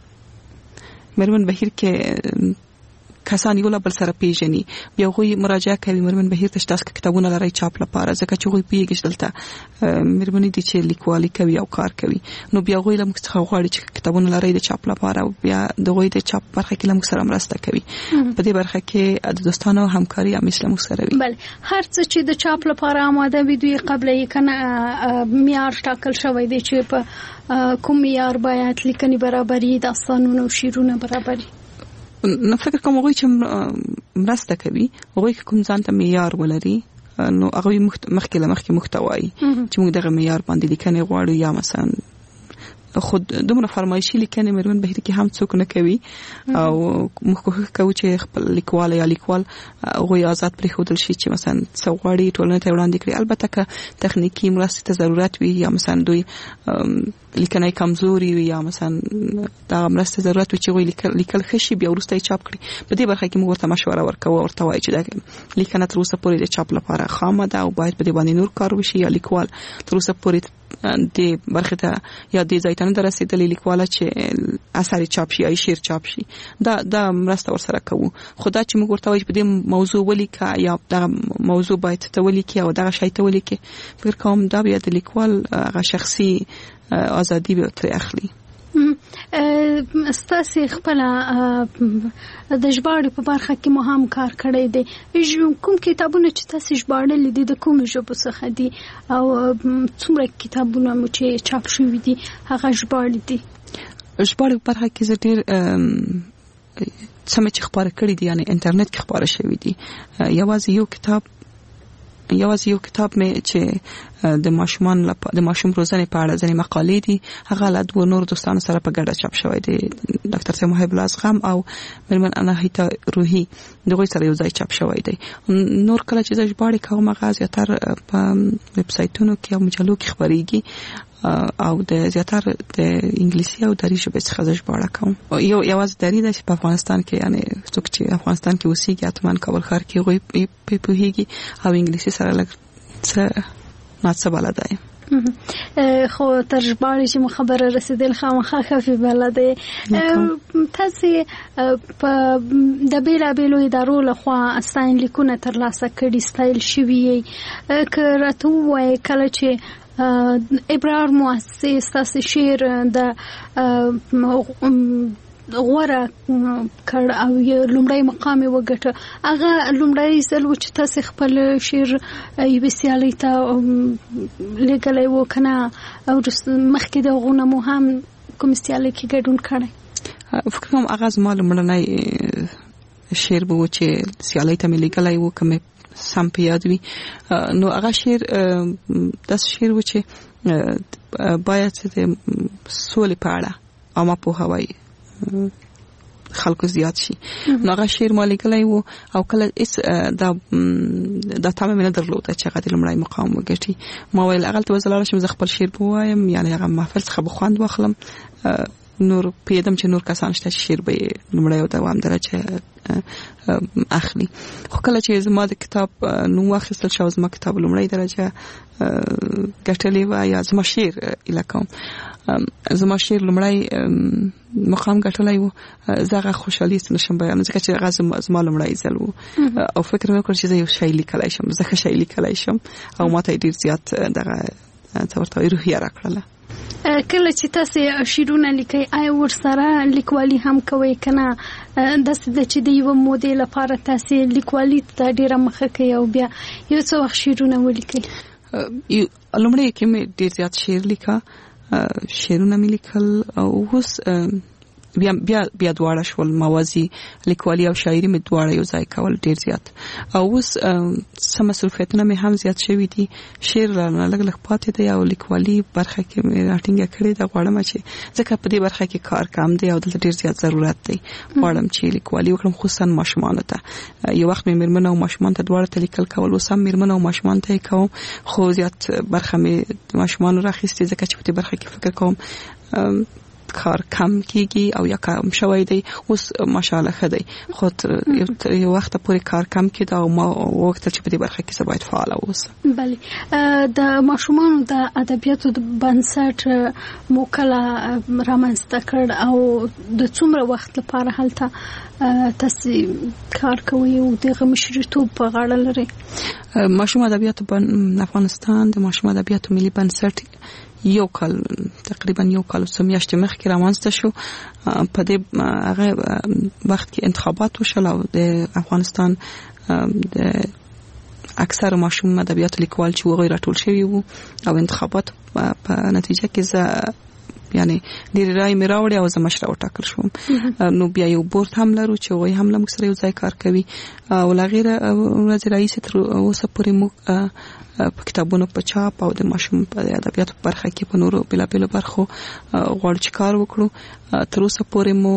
مېرمن بهیر کې کسان یو له بل سره پیژني بیا هغوی مراجعه کوي مېرمن بهیر ته چې تاسو کتابونه لرئ چاپ لپاره ځکه چې هغوی پوهېږي چې دلته مېرمنې دي چې لیکوالي کوي او کار کوي نو بیا هغوی له موږ څخه غواړي چې کتابونه لرئ د چاپ لپاره او بیا د هغوی د چاپ برخه کې له موږ سره مرسته کوي په دې برخه کې د دوستانو همکاري همیشه له موږ سره وي بله هر څه چې د چاپ لپاره آماده وي دوی قبله یې کنه معیار ټاکل شوی دی چې په کوم معیار باید لیکنې برابري داستانونه او شعرونه برابري نو فکر کوم هغوی چې مرسته کوي هغوی که کوم ځان ته معیار ولري نو هغوی مخکې له مخکې موږ ته وایي چې موږ دغه معیار باندې لیکنې غواړو یا مثلا خود دومره فرمایشي لیکنې مېرمن بهیر کې هم څوک نه کوي او موږ کوښښ کوو چې خپل لیکوال یا لیکوال هغوی آزاد پرېښودل شي چې مثلا څه غواړي ټولنې ته وړاندې کړي البته که تخنیکي مرستې ته ضرورت وي یا مثلا دوی لیکنه کمزوري وي یا مثلا دا مرسته ضرورت وي چې هغوی لیکل ښه شي بیا وروسته یې چاپ کړي په دې برخه کې موږ ورته مشوره ورکوو ورته وایو چې دا لیکنه تر اوسه پورې د چاپ لپاره خامه ده او باید په دې باندې نور کار وشي یا لیکوال تر اوسه پورې دې برخه ته یا دې ځای ته نه ده رسېدلې لیکواله چې اثر چاپ شي یا شعر چاپ شي دا دا مرسته ورسره کوو خو دا چې موږ ورته وایو چې په دې موضوع ولیکه یا دغه موضوع باید ته ولیکي او دغه شی ته ولیکي فکر کوم دا بیا د لیکوال هغه شخصي ازادي به ترې اخلي ستاسو خپل د ژباړې په برخه کې مو هم کار کړی دی کوم کتابونه چې تاسو ژباړلي دي د کوم ژبو څخه دي او څومره کتابونه مو چې چاپ شوي دي هغه ژباړلي دي ژباړې په برخه کې زه ډېر څه چې خپاره کړي دي یعنی انټرنیټ کې خپاره شوي دي یوازې یو کتاب یوازې یو کتاب مې چې د ماشومان لپاره د ماشوم روزنې په اړه ځینې مقالې دي هغه له دوه نور دوستانو سره په ګډه چاپ شوی دی ډاکټر صاحب محب الازغم او مېرمن اناهیتا روحي دغوی سره یو ځای چاپ شوی دی نور کله چې زه ژباړې کوم هغه زیاتره په ویب سایټونو کې او مجلو کې خپرېږي او د زیاتره د انګلیسي او دری ژبې څخه زه ژباړه کوم. یو یوازې دری د په افغانستان کې یعنی څوک چې افغانستان کې اوسېږي اتمن کابل ښار کې غوي په پوهیږي او انګلیسي سره لږ څه ناڅه بلدای. خو تر ژباړې چې مو خبره رسیدل خامخا خفي بلدای. تاسو په د بیلابېلو ادارو لخوا ستاین لیکونه ترلاسه کړي ستایل شوي که راته ووایي کله چې ابرار مؤسسې ستاسو شعر د غوره کړ او لومړی مقام وګټه هغه لومړی ځل و چې تاسو خپل شعر یو سیالي ته لګلای و کنه او مخکې د غونه مو هم کوم سیالي کې ګډون کړی؟ فکر کوم هغه زما لومړنی شعر به و چې سیالي ته مې لګلای و کوم سم په یاد وي. نو هغه شعر داس شعر و چې باید د سولې په اړه او ما په هوای خلکو زیات شي. نو هغه شعر ما لیکلی و او کله اس دا دا تمه مې نه درلوده چې هغه د لومړی مقام وګټي. ما ویل هغلته به زه لاړه شم زه خپل شعر به ووایم یعنې هغه محفل څخه به خوند واخلم. نور پوهېدم چې نور کسان شته چې شعر به یې لومړی او دوام درجه اخلي. خو کله چې زما د کتاب نوم واخیستل شو زما کتاب لومړی درجه ګټلې وه یا زما شعر ایله کوم زما شعر لومړی مقام ګټلی و زه هغه خوشحالي نشم بیان ځکه چې هغه زما لومړی ځل و او فکر مې وکړ چې زه یو شی لیکلی شم زه ښه شی لیکلی شم او ما ته یې ډېر زیات دغه څه ورته وایي روحیه راکړله. کله چې تاسو شعرونه لیکئ آیا ورسره لیکوالي هم کوئ کنه داسې ده چې د یوه مودې لپاره تاسو لیکوالي ته ډېره مخه کوئ او بیا یو څه وخت شعرونه ولیکئ؟ لومړی کې مې ډېر زیات شعر لیکه شعرونه مې لیکل او اوس بیا بیا بیا دواړه شول موازی لیکوالي او شاعري مې دواړه یو ځای کول ډېر زیات او اوس سم مصروفیتونه مې هم زیات شوي دي. شعر رانه لږ لږ پاتې دی او لیکوالي برخه کې مې راټینګه کړې ده. غواړم چې ځکه په دې برخه کې کار کم دی او دلته ډېر زیات ضرورت دی. غواړم چې لیکوالي وکړم خصوصا ماشومانو ته. یو وخت مې میرمنو او ماشومان ته دواړه ته لیکل کول اوس هم میرمنو او ماشومان ته کوم خو زیات برخه مې ماشومانو راخیستې ځکه چې په دې برخه کې فکر کوم کار کم کیږي او یا کم شوی دی. اوس ماشاءالله ښه دی خو یو وخت پورې کار کم کېده او ما وغوښتل چې په دې برخه کې زه باید فعاله واوسم. بله د ماشومانو د ادبیاتو د بنسټ مو کله رامنځته کړ او د څومره وخت لپاره هلته تاسو کار کوئ او دغه مشرتوب په غاړه لرئ؟ ماشوم ادبیاتو افغانستان د ماشوم ادبیاتو ملي بنسټ یو کال تقریبا یو کال څو میاشتې مخکې رامنځته شو. په دې هغه وخت کې انتخابات وشول او د افغانستان د اکثر ماشوم ادبیات لیکوال چې وغوی راټول شوي وو او انتخابات په نتیجه کې زه یعنی ډېر رای مې راوړی او زه مشره وټاکل شوم. نو بیا یو بورډ هم لرو چې هغوی هم له موږ سره یو ځای کار کوي او له هغې ورځې راهیسې تر اوسه پورې موږ په کتابونو په چاپ او د ماشوم په ادبیاتو په برخه کې په نورو بېلابېلو برخو غواړو چې کار وکړو. تر اوسه پورې مو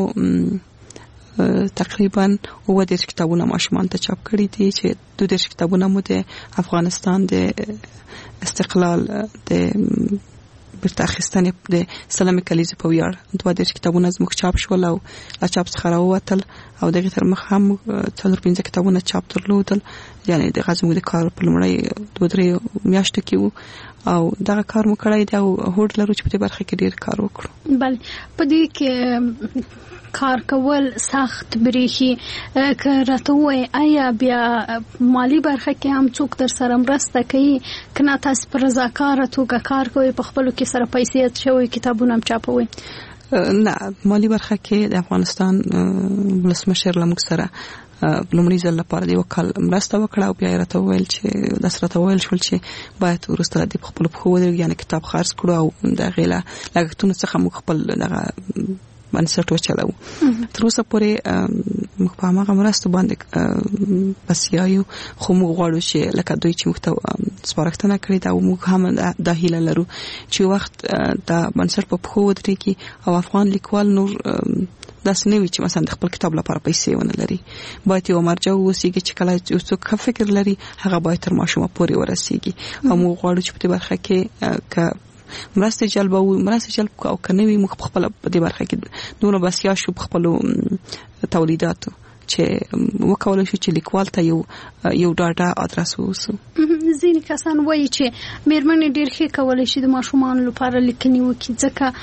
تقریبا اووه دېرش کتابونه ماشومان ته چاپ کړي دي چې دوه دېرش کتابونه مو د افغانستان د استقلال د بیرته اخیستنې د سلمې کلیزې په ویاړ دوه دېرش کتابونه زموږ چاپ شول او له چاپ څخه راووتل او دغې تر مخه هم څلور پنځه کتابونه چاپ درلودل. یعنې دغه زموږ د کار په لومړی دوه درې میاشتو کې وو او دغه کار مو کړی دی او هوډ لرو چې په دې برخه کې ډېر کار وکړو. بله په دې کې کار کول سخت بریخي که راته ووایي آیا بیا مالی برخه کې هم څوک در سره مرسته کوي که نه تاسو په رضاکاره توګه کار کوئ په خپلو کې سره پیسې اچوئ کتابونه هم چاپوئ؟ نه مالی برخه کې د افغانستان ولسمشر له موږ سره لومړي ځل لپاره د یو کال مرسته وکړه او بیا یې راته وویل چې داسې راته وویل شول چې باید وروسته د په خپلو پښو ودرېږو یعنې کتاب خرڅ کړو او د هغې له لګښتونو څخه موږ خپل دغه بنسټ وچلو. تر اوسه پورې موږ په هماغه مرستو باندې بسیا یو خو موږ غواړو چې لکه دوی چې موږ ته سپارښتنه کړې ده او موږ هم دا هیله لرو چې وخت دا بنسټ په پښو ودرېږي او افغان لیکوال نور داسې نه وي چې مثلا د خپل کتاب لپاره پیسې ونه لري. باید یو مرجع واوسېږي چې کله یو څوک ښه فکر لري هغه باید تر ماشومه پورې ورسېږي او موږ غواړو چې په دې برخه کې که مرسته جلب او مرسته جلب او کنوي مخ خپل په دې برخه کې نور بسیا شو خپل تولیدات چې وکول شي چې لیکوال ته یو یو ډاټا ادرس ووسو. ځینې کسان وایي چې میرمنې ډېر ښه کولی شي د ماشومانو لپاره لیکنې وکړي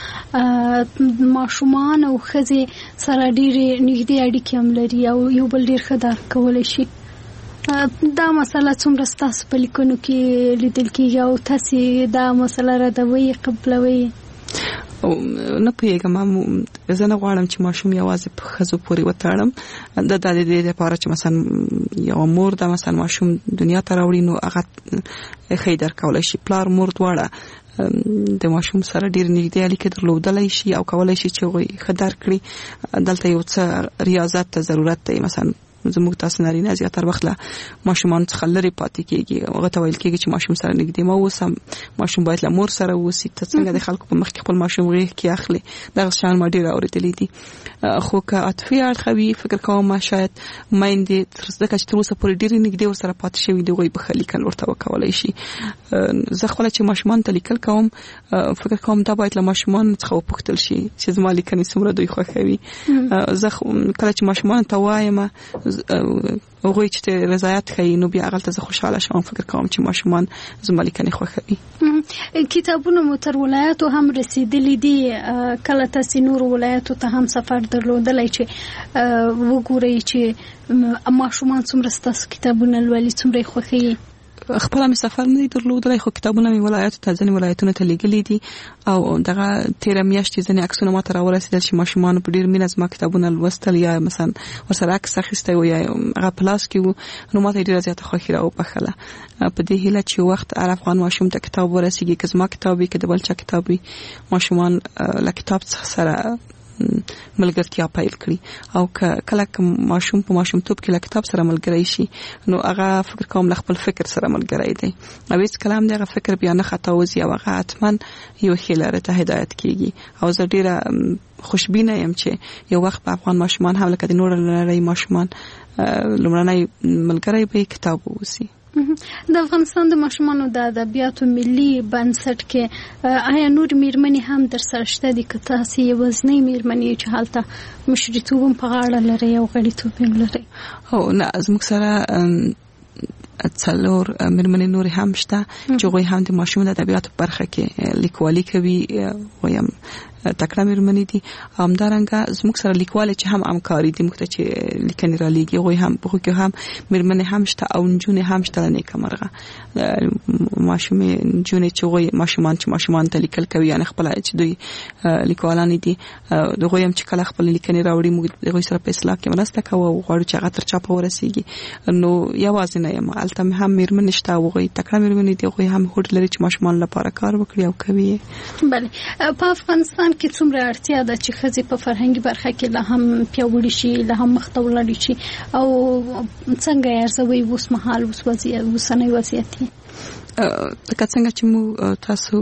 ځکه ماشومان او ښځې سره ډېرې نږدې اړیکې هم لري او یو بل ډېر ښه درک کولی شي. دا مسله څومره ستاسو په لیکنو کې لیدل کېږي او تاسې دا مسله ردوئ قبلوئ؟ نه پوهېږم، زه نه غواړم چې ماشوم یوازې په ښځو پورې وتړم. د د دې لپاره چې مثلا یو مور د مثلا ماشوم دنیا ته راوړي نو هغه ښه درک کولی شي. پلار مور دواړه د ماشوم سره ډېر نږدې اړیکې درلودلی شي او کولی شي چې هغوی ښه درک کړي. دلته یو څه ریاضت ته ضرورت دی. مثلا زموږ تاسو نارینه زیاتره وخت له ماشومان څخه لرې پاتې کېږي. هغه ته ویل کېږي چې ماشوم سره نږدې مه اوسه، ماشوم باید له مور سره اوسي. ته څنګه د خلکو په مخ کې خپل ماشوم غېږ کې اخلي؟ دغه شیان ما ډېر اورېدلي دي. خو که عاطفي اړخ وي فکر کوم شاید میندې ځکه چې تر اوسه پورې ډېرې نږدې ورسره پاتې شوي دي هغوی به ښه لیکل ورته وکولی شي. زه خپله چې ماشومان ته لیکل کوم فکر کوم دا باید له ماشومانو څخه وپوښتل شي چې زما لیکنې څومره دوی خوښوي. زه کله چې ماشومانو ته وایم هغوی چې رضایت ښیي نو بیا هغلته زه خوشحاله شوم. فکر کوم چې ماشومان زما لیکنې خوښوي. کتابونه مو تر ولایاتو هم رسیدلی دي. کله تاسې نورو ولایاتو ته هم سفر درلودلی چې وګورئ چې ماشومان څومره ستاسو کتابونه لولي، څومره یې خوښوي؟ خپل می سفر نه دی درلودلی خو کتابونه می ولایتو ته ځینې ولایتونو ته لیږلي دي او دغه تیره میاشت ځینې عکسونه ما ته راورسېدل چې ماشومانو په ډېر مینه زما کتابونه لوستل یا مثلا ورسره عکس اخیستی و یا هغه په لاس کې و نو ما ته ډېره زیاته خوښي راوبخله. په دې هیله چې وخت هر افغان ماشوم ته کتاب ورسېږي، که زما کتاب وي که د بل چا کتاب وي، ماشومان له کتاب څخه سره ملګرتیا پیل کړي او کله که ماشوم په ماشومتوب کې له کتاب سره ملګری شي نو هغه فکر کوم له خپل فکر سره ملګری دی او هیڅ کله هم د هغه فکر بیا نه خطا وځي او هغه حتما یو ښې لارې ته هدایت کېږي. او زه ډېره خوشبینه یم چې یو وخت په افغان ماشومان هم لکه د نورو نړۍ ماشومان لومړنی ملګری به کتاب واوسي. د افغانستان د ماشومانو د ادبیاتو ملي بنسټ کې آیا نور میرمنې هم در سره شته دي که تاسې یوازینۍ میرمنې چې هلته مشرتوب هم په غاړه لرئ او غړیتوب هم لرئ؟ هو نه، زموږ سره څلور میرمنې نورې هم شته چې هغوی هم د ماشوم د ادبیاتو برخه کې لیکوالي کوي. وایم تکړه میرمنې دي. همدارنګه زموږ سره لیکوال چې هم همکاري دي، موږ ته چې لیکنې را لیږي هغوی هم په هغو کې هم میرمنې هم شته او نجونې هم شته. له نیکمرغه ماشومې نجونې چې هغوی ماشومان چې ماشومان ته لیکل کوي یعنې خپله چې دوی لیکوالانې دي د هغوی هم چې کله خپل لیکنې راوړي موږ د هغوی سره په اصلاح کې مرسته کوو او غواړو چې هغه تر چاپه ورسېږي. نو یوازې نه یم، هلته هم میرمنې شته او هغوی تکړه میرمنې دي. هغوی هم هوډ لري چې ماشومان لپاره کار وکړي او کوي. بله، په افغانستان کې څومره اړتیا ده چې ښځې په فرهنګي برخه کې لا هم پیاوړې شي، لا هم مخته ولاړې شي او څنګه یې ارزوئ اوس مهال اوس وضعیت اوسنی وضعیت یې؟ لکه څنګه چې موږ تاسو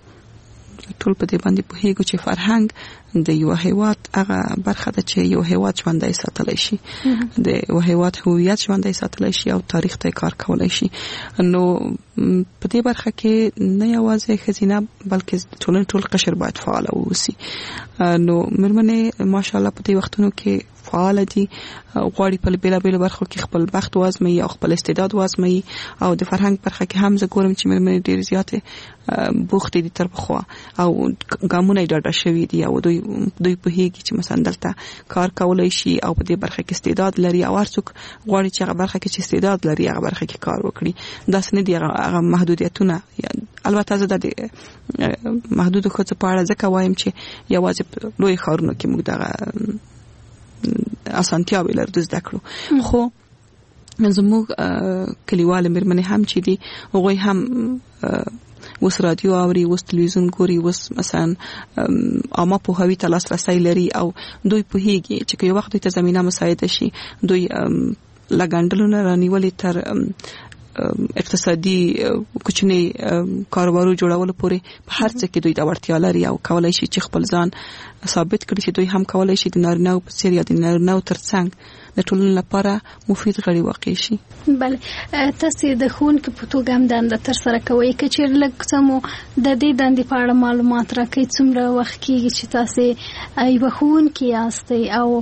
ټول په دې باندې پوهېږو چې فرهنګ د یو هیواد هغه برخه ده چې یو هیواد ژوندی ساتلی شي، د یو هیواد هویت ژوندی ساتلی شي او تاریخ ته کار کولی شي. نو په دې برخه کې نه یوازې ښځینه بلکې ټولنې ټول قشر باید فعال واوسي. نو مېرمنې ماشاءالله په دې وختونو کې فعال دي، غواړي په بیلابیلو برخو کې خپل بخت وازمایي او خپل استعداد وازمایي. او د فرهنګ برخه کې هم زه ګورم چې مېرمنې ډېرې زیاتې بوختې دي تر پخوا او ګامونه یې ډاډه شوي دي او دوی دوی پوهېږي چې مثلا دلته کار کولی شي او په دې برخه کې استعداد لري او هر څوک غواړي چې هغه برخه کې چې استعداد لري هغه برخه کې کار وکړي. داسې نه دي هغه محدودیتونه. البته زه د محدودو ښځو په اړه ځکه وایم چې یوازې په لوی ښارونو کې موږ دغه اسانتیاوې لرو د زده کړو، خو زموږ کلیوال مېرمنې هم چې دي هغوی هم اوس رادیو اوري، اوس تلویزیون ګوري، اوس مثلا عامه پوهاوي ته لاسرسی لري او دوی پوهېږي چې که یو وخت دوی ته زمینه مساعده شي دوی له ګنډلو نه رانیولې تر اقتصادي کوچني کاروبارو جوړولو پورې په هر څه کې دوی د وړتیا لري او کولای شي چې خپل ځان ثابت کړي چې دوی هم کولای شي د نارینه‌و په څېر یا د نارینه‌و تر څنګ د ټولنې لپاره مفید غړي واقع شي. بله تاسو د ښوونکي په توګه هم دنده ترسره کوئ، که چېرې لږ څه مو د دې دندې په اړه معلومات راکړئ. څومره وخت کېږي چې تاسو یوه ښوونکي یاستئ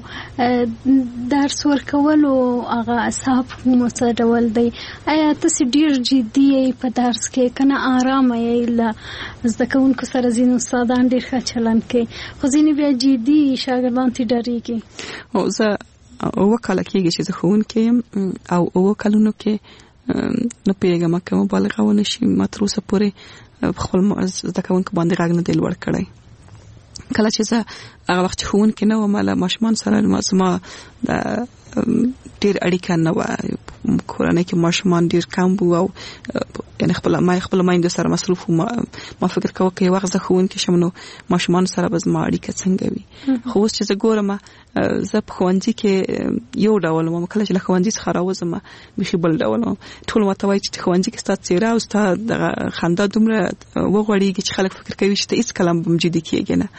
او درس ورکولو هغه اصحاب مو څه ډول دی؟ آیا تاسو ډېر جدي یې په درس کې که نه ارامه یې؟ له زده کوونکو سره ځینې استادان ډېر ښه چلند کوي، خو ځینې بیا جدي شاګردان ترې ډارېږي. او زه اوه کاله کېږي چې زه ښوونکی یم او اوه کلونو کې نه پوهېږم که مبالغه ونه شي ما تر اوسه پورې خپل زده کوونکو باندې غږ نه دی لوړ کړی. کله چې زه هغه وخت ښوونکی نه وم له ماشومان سره زما د ډېر اړیکه نه وه، کورنۍ کې ماشومان ډېر کم وو او یعنې خپل ما خپل میندو سره مصروف وم. ما فکر کوه که یو وخت زه ښوونکی شم نو ماشومان سره به زما اړیکه څنګه وي. خو اوس چې زه ګورم زه په ښوونځي کې یو ډول وم، کله چې له ښوونځي څخه راوځم بیخي بل ډول وم. ټول ماته وایي چې ښوونځي کې ستا څېره او ستا دغه خندا دومره وغوړېږي چې خلک فکر کوي چې ته هېڅ کله هم جدي کېږې نه.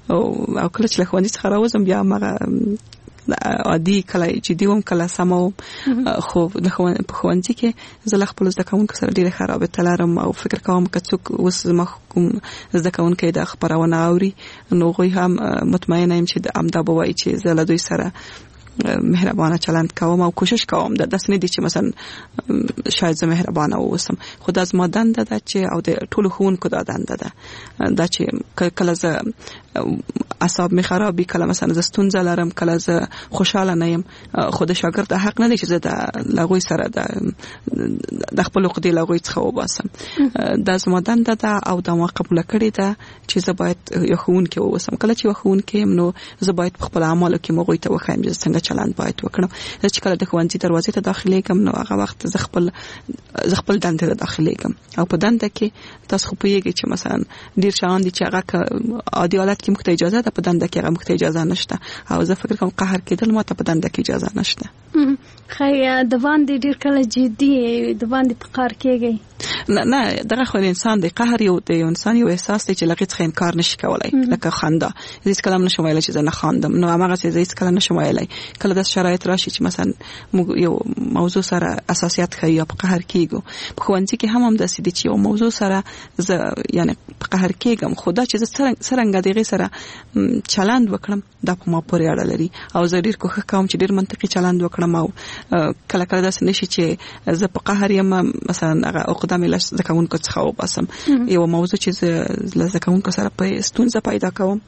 او کله چې له ښوونځي څخه راوځم بیا هماغه عادي کله جدي وم کله سمه وم. خو په ښوونځي کې زه له خپلو زده کوونکو سره ډېره ښه رابطه لرم او فکر کوم که څوک اوس زما کوم زده کوونکی دا خپرونه اوري نو هغوی هم مطمئنه یم چې همدا به وایي چې زه له دوی سره مهربانه چلند کوم او کوشش کوم. دا داسې نه دي چې مثلا شاید زه مهربانه واوسم، خو دا زما دنده ده چې او د ټولو ښوونکو دا دنده ده دا چې کله زه اعصاب می خرابي، کله مثلا زه ستونزه لرم، کله زه خوشاله نه یم، خو د شاګرد حق نه دی چې زه د لغوی سره د د خپل عقدې لغوی څخه وباسم. دا زما دنده ده او دا ما قبول کړې ده چې زه باید یو ښوونکی واوسم. کله چې یو ښوونکی یم نو زه باید په خپل اعمالو کې هغوی ته وښایم چې څنګه چلند باید وکړم. زه چې کله د ښوونځي دروازې ته داخلېږم نو هغه وخت زه خپل زه خپل دندې ته داخلېږم او په دنده کې تاسو خو پوهېږئ چې مثلا ډېر شیان دي چې هغه که عادي حالت کې موږ ته اجازه ده، په دنده کې هغه موږ ته اجازه نشته او زه فکر کوم قهر کېدل ما ته په دنده کې اجازه نشته. خیر د باندې ډېر کله جدي د باندې په قهر کېږئ؟ نه نه دغه خو انسان دی، قهر یو د یو انسان یو احساس دی چې له هغې څخه انکار نشي کولی. لکه خندا زه هېڅ کله هم نشم ویلی چې زه نه خاندم، نو هماغسې زه هېڅ کله نشم ویلی. کله داسې شرایط راشي چې مثلا موږ یو موضوع سره اساسیت ښیو یا په قهر کېږو. په ښوونځي کې هم همداسې دي چې یو موضوع سره زه یعنې په قهر کېږم، خو دا چې زه څرنګه د هغې سره چلند وکړم دا په ما پورې اړه لري او زه ډېر کوښښ کوم چې ډېر منطقي چلند وکړم او کله کله داسې نشي چې زه په قهر یم مثلا هغه عقده مې له زده کوونکو څخه وباسم. یو موضوع چې زه له زده کوونکو سره په ستونزه پیدا کوم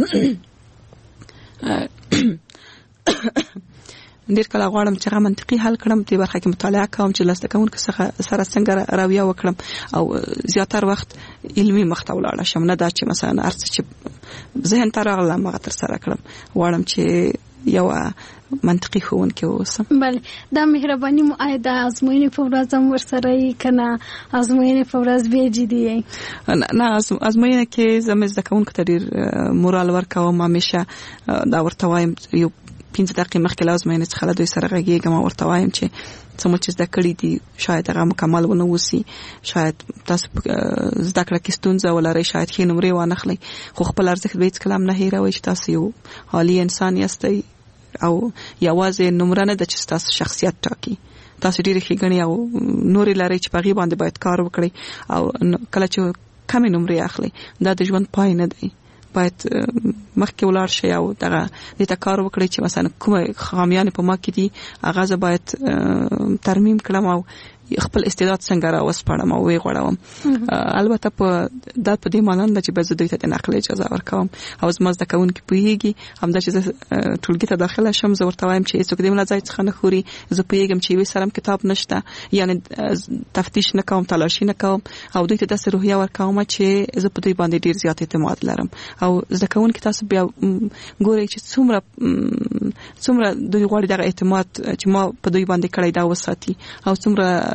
ډېر کله غواړم چې هغه منطقي حل کړم، دې برخه کې مطالعه کوم چې له زده کوونکو څخه سره څنګه راویه وکړم او زیاتر وخت علمي مخ ته ولاړه شم، نه دا چې مثلا هر څه چې ذهن ته راغلم هغه ترسره کړم. غواړم چې یو منطقي ښوونکی واوسم. بله دا مهرباني مو آیا د ازموینې په ورځ هم ورسره یي که نه ازموینې په ورځ بیا جدي یي؟ نه ازموینه کې زه مې زده کوونکو ته ډېر مورال ورکوم، همیشه دا ورته وایم یو پنځه دقیقې مخکې له ازموینې څخه له دوی سره غږېږم او ورته وایم چې څه مو چې زده کړي دي شاید هغه مکمل ونه اوسي، شاید تاسو زده کړه کې ستونزه ولرئ، شاید ښې نمرې وانخلئ، خو خپل ارزښت به هېڅکله هم نه هېروئ چې تاسو یو عالي انسان یاستئ او یوازې نمره نه ده چې تاسو شخصیت ټاکي. تاسو ډېرې ښېګڼې او نورې لرئ چې په هغې باندې باید کار وکړئ او کله چې کمې نمرې اخلئ دا د ژوند پای نه دی. باید مخکې ولاړ شئ او دغه دې ته کار وکړئ چې مثلا کومه خامیانې په ما کې دي هغه زه باید ترمیم کړم او خپل استعداد څنګه را وسپړم او ویې غوړوم. البته په دا په دې معنی نه چې به زه دوی ته د نقل اجازه ورکوم او زما زده کوونکي پوهېږي همدا چې زه ټولګي ته داخله شم زه ورته وایم چې هېڅوک دې له ځای څخه نه خوري، زه پوهېږم چې یوې سره هم کتاب نشته، یعنې تفتیش نه کوم، تلاشي نه کوم او دوی ته داسې روحیه ورکوم چې زه په دوی باندې ډېر زیات اعتماد لرم. او زده کوونکي تاسو بیا ګورئ چې څومره څومره دوی غواړي دغه اعتماد چې ما په دوی باندې کړی دا وساتي او څومره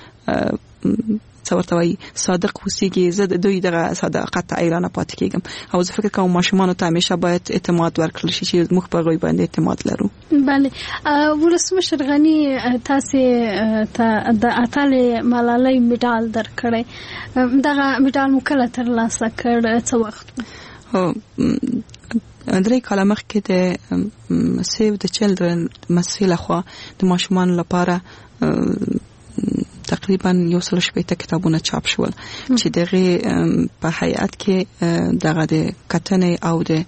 څه ورته وایي صادق اوسېږي. زه د دوی دغه صداقت ته حیرانه پاتې کېږم او زه فکر کوم ماشومانو ته همیشه باید اعتماد ورکړل شي چې موږ په هغوی باندې اعتماد لرو. بله ولسمشر غني تاسې ته د اتلې ملالۍ مډال درکړی، دغه مډال مو کله ترلاسه کړ، څه وخت؟ درې کاله مخکې د سیو د چلډرن مسله خو د ماشومان لپاره تقریبا یو سل شپږ کتابونه چاپ شول چې دغه په هیئت کې دغه د کتنې او د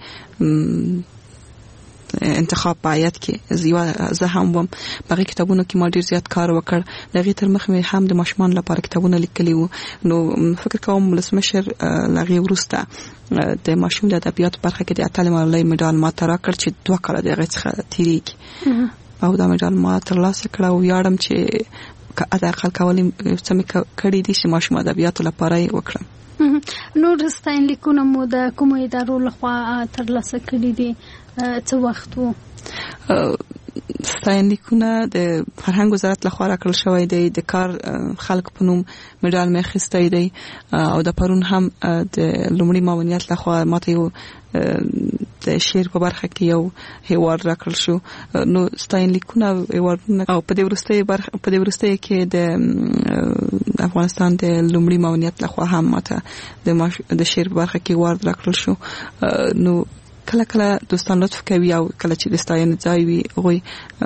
انتخاب پایت کې زیات زه هم وم په کتابونو کې ما ډیر زیات کار وکړ دغه تر مخ مې هم د ماشومان لپاره کتابونه لیکلي وو نو فکر کوم ولسمشر لغه ورسته د ماشوم د ادبیات برخه کې د اتلم علی مډال ما ترا کړ چې دوه کاله دغه څخه تیریږي او دا مډال ما ترلاسه کړ او یارم چې اته اقل کولم سمې کړې دي چې ماشوم ادبیات لپاره وکړم نور ستاین لیکونه مو د کومو ادارو لخوا ترلاسه کړي دي څه وخت وو ستاین لیکونه د فرهنګ وزارت لخوا راکړل شوی دی د کار خلک په نوم مډال مې اخیستی دی او د پرون هم د لومړي معاونیت لخوا ماته یو د شعر په برخه کې یو هیوارد راکړل شو نو ستاین لیکونه هیوارډونه او په دې ورسته برخه په دې ورسته کې د افغانستان د لومړي معاونیت لخوا هم ماته د د شعر په برخه کې هیوارد راکړل شو نو کله کله دوستان لطف کوي او کله چې د ستاین ځای وي غوي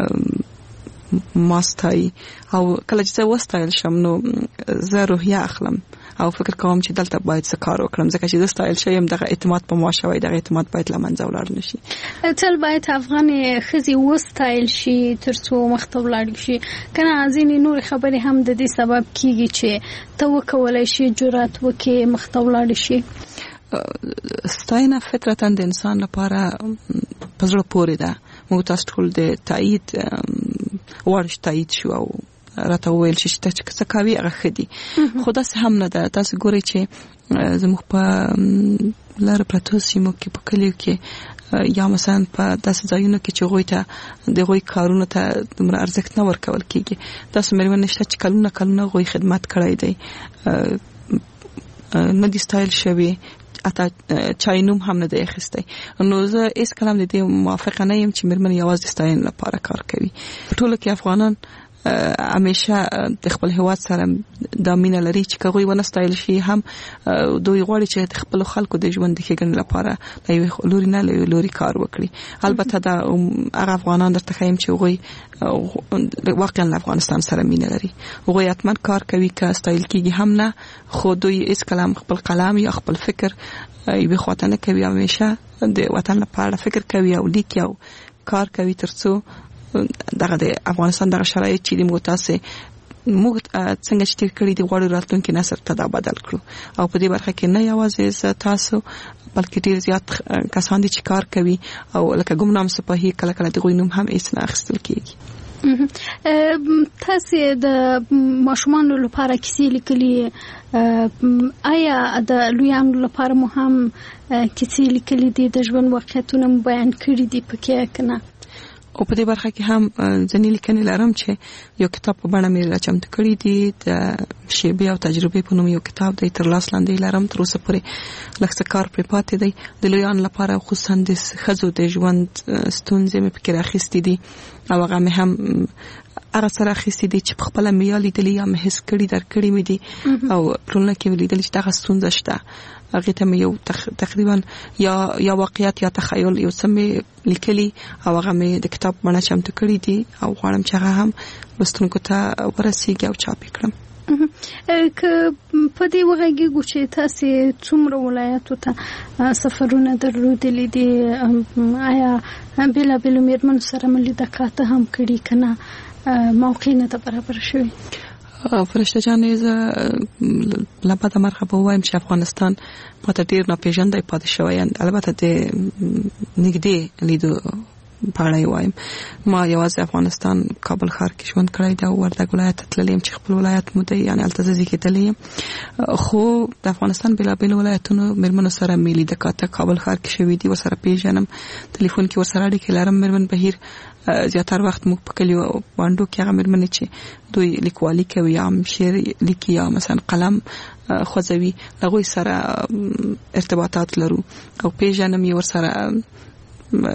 ماستای او کله چې وستایل شم نو زه روحیه اخلم او فکر کوم چې دلته باید څه کار وکړم ځکه چې د ستایل شیم دغه اعتماد په ما شوی دغه اعتماد باید لمنځه ولاړ نشي تل باید افغان خزي وستایل شي ترڅو مخته ولاړ شي کنه ځینې نور خبرې هم د دې سبب کیږي چې تو کولای شي جرأت وکړي مخته ولاړ شي ستاینه فطرتاً د انسان لپاره پزړه پورې ده موږ تاسو ټول د تایید ورش تایید شو او راته ویل چې تاسو څه کوي هغه خدي خدا سه هم نه ده تاسو ګورئ چې زموږ په لار پرتو سیمو کې په کلیو کې یا مثلا په داسې ځایونو کې چې غوي ته د غوي کارونو ته دومره ارزښت نه ورکول کیږي تاسو مېرمن نشته چې کلونه کلونه غوي خدمت کړی دی نه دي ستایل شوی اته چاینوم هم نه دی اخیستی نو زه اس کلام د دې موافقه نه یم چې مېرمن یوازې ستاین لپاره کار کوي ټول کې افغانان همیشه د خپل هواد سره د مینه لري چې کوي ونستایل شي هم دوی غواړي چې د خپل خلکو د ژوند د ښېګڼې لپاره د لوري نه لوري کار وکړي البته دا هغه افغانان درته خایم چې وګوي واقعا افغانستان سره مینه لري وګوي اتمن کار کوي که استایل کیږي هم نه خو دوی اس کلام خپل قلم یا خپل فکر یو خواته نه کوي همیشه د وطن لپاره فکر کوي او لیکي او کار کوي ترڅو دغه د افغانستان دغه شرایط چې د موتاسه موږ څنګه چې تیر کړی دی غوړو راتلونکي نسل ته دا بدل کړو او په دې برخه کې نه یوازې تاسو بلکې ډیر زیات کسان دي چې کار کوي او لکه ګمنام سپاهي کله کله د غوینوم هم اسنه اخیستل کیږي تاسو د ماشومان لپاره کیسې لیکلي آیا د لویانو لپاره مو هم کیسې لیکلي دي د ژوند واقعیتونه بیان کړي دي پکې کنه او په دې برخه کې هم ځنې لیکنې لرم چې یو کتاب په بڼه مې راچمت کړی دی د شیبې او تجربې په نوم یو کتاب دی تر لاس لاندې لرم تر اوسه پورې لږ څه کار پرې پاتې دی د لویانو لپاره خصوصا د ښځو د ژوند ستونزې مې پکې راخیستې دي او هغه مې هم هغه سره اخیستې دي چې په خپله مې یا لیدلي یا مې حس کړي در کړي مې دي او ټولنه کې مې لیدلي چې دغه ستونزه شته هغه ته مې یو تقریبا یا یا واقعیت یا تخیل یو څه مې لیکلي او هغه مې د کتاب باندې چمتو کړي دي او غواړم چې هغه هم لوستونکو ته ورسیږي او چاپ کړم که په دې وغږیږو چې تاسو څومره ولایتو ته سفرونه درلودلي دي آیا بلا بلا مېرمن سره ملي دکاته هم کړي کنه موقع نه ته برابر شوی فرشته جانې زه لپاره مرحبا وایم چې افغانستان ماته ډیر ناپېژندی پاتې شوی البته د نږدې لیدو پاړای وایم ما یوازې افغانستان کابل ښار کې ژوند کړی دا وردګ ولایت تللیم چې خپل ولایت مو دی یعنی التزازي کې تللیم خو د افغانستان بلابل ولایتونو مېرمنو سره ملي دکاته کابل ښار کې شوې دي ورسره پیژنم ټلیفون کې ورسره اړیکې لرم مېرمن بهیر زیاتره وخت موږ په کلیو باندې کې هغه مېرمنې چې دوی لیکوالي کوي یا شعر لیکي یا مثلا قلم خوځوي هغوی سره ارتباطات لرو او پیژنم یې ورسره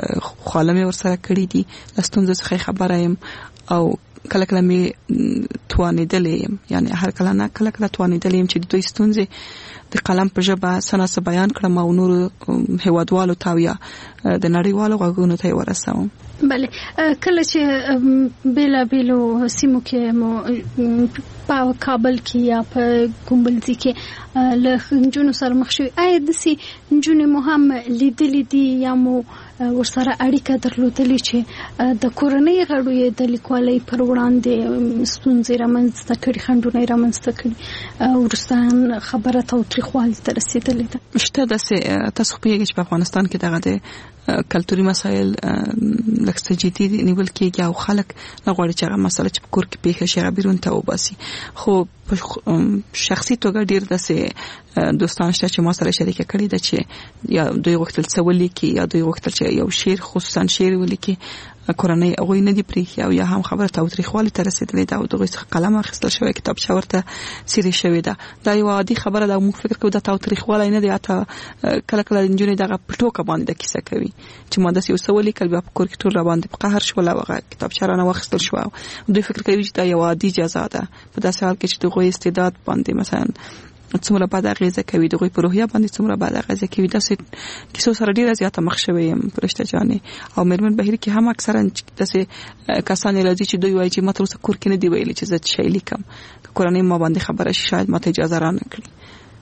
خاله مې ورسره کړې دي ستونزو څخه خبره یم او کله کله مې توانیدلې یعنی هر کله نه کله کله توانیدلې چې د دوی ستونزې د قلم په ژبه سناسه بیان کړم او نور هیوادوالو ته یا د نړیوالو غوږونو ته ورسوم. بله کله چې بیلا بیلو سیمو کې مو په کابل کې یا په ګومبلزي کې له نجونو سره مخ شوي آیا داسې نجونې مو هم لیدلې دي یا مو ورسره اړیکه درلودلې چې د کورنۍ غړو یې د لیکوالۍ پر وړاندې ستونزې رامنځته کړي خنډونه یې رامنځته کړي وروسته خبره تاوتریخوالي ته رسېدلې ده؟ شته داسې تاسو پوهېږئ چې په افغانستان کې دغه د کلتوري مسایل لږ څه جدي نیول کېږي او خلک نه غواړي چې هغه مسله چې په کور کې پېښه شي هغه بیرون ته وباسي. خو په شخصي توګه ډېر داسې دوستان شته چې ما سره شریکه کړي ده چې یا دوی غوښتل څه ولیکي یا دوی غوښتل چې یو شعر خصوصا شعر ولیکي کورنۍ هغوی نه دي پرېښي او یا هم خبره تاوتریخوالي ته رسېدلې ده او د هغوی څخه قلم اخیستل شوی کتابچه ورته څیرې شوې ده. دا یوه عادي خبره ده او موږ فکر کوو دا تاوتریخوالی نه دی. حتی کله کله نجونې دغه په ټوکه باندې د کیسه کوي چې ما داسې یو څه ولیکل بیا په کور کې ټول راباندې په قهر شول او هغه کتابچه رانه واخیستل شوه. دوی فکر کوي چې دا یوه عادي جزا ده په داسې حال کې چې د هغوی استعداد باندې مثلا څومره بد اغیزه کوي د هغوی په روحیه باندې څومره بد اغیزه کوي. داسې کیسو سره ډېره زیاته مخ شوی یم فرشته جانې. او میرمن بهیر کې هم اکثرا داسې کسان راځي چې دوی وایي چې ما تر اوسه کور کې نه دی ویلي چې زه څه شی لیکم که کورنۍ ما باندې خبره شي شاید ماته اجازه را نه کړي.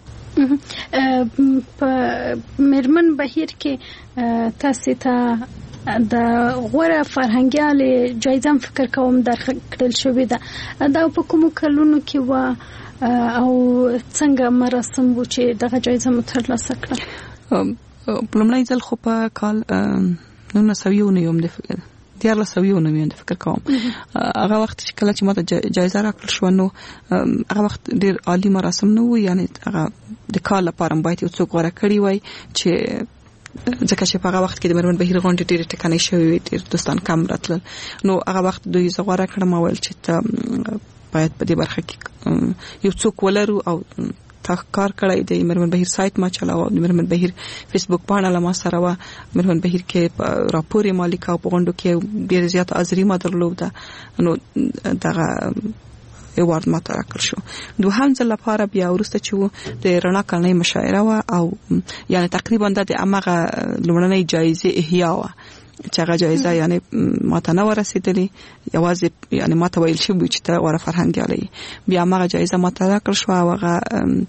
په میرمن بهیر کې تاسو ته د غوره فرهنګیالې جایزه فکر کوم درکړل شوې ده. دا په کومو کلونو کې و او څنګه مراسم و چې دغه جایزه مو ترلاسه کړه؟ په لومړي ځل خو په کال نولس سوه یو نوي د فکر دیارلس سوه یو نوي د فکر کوم هغه وخت چې کله چې ماته جایزه راکړل شوه نو هغه وخت ډېر عالي مراسم نه و. یعنی هغه د کال لپاره باید یو څوک غوره کړي وای چې ځکه چې په هغه وخت کې د میرمن بهیر غونډې ډېرې ټکنۍ شوې وې ډېر دوستان کم راتلل نو هغه وخت دوی زه غوره کړم او ویل چې ته باید په دې برخه کې یو څوک ولرو او تا کار کړی دی. میرمن بهیر سایت ما چلاوه او میرمن بهیر فیسبوک پاڼه له ما سره وه. میرمن بهیر کې راپور یې ما لیکه او په غونډو کې ډېره زیاته حاضري ما درلوده نو دغه ایوارد ما ته راکړل شو. دوهم ځل لپاره بیا وروسته چې و د رڼا کلنۍ مشاعره وه او یعنی تقریبا د هماغه لومړنۍ جایزې احیا وه چې هغه جایزه یعنی ما ته نه ورسېدلې یوازې یعنی ما ته ویل شوي چې ته غوره فرهنګیاله یې. بیا هماغه جایزه ما ته راکړل شوه او هغه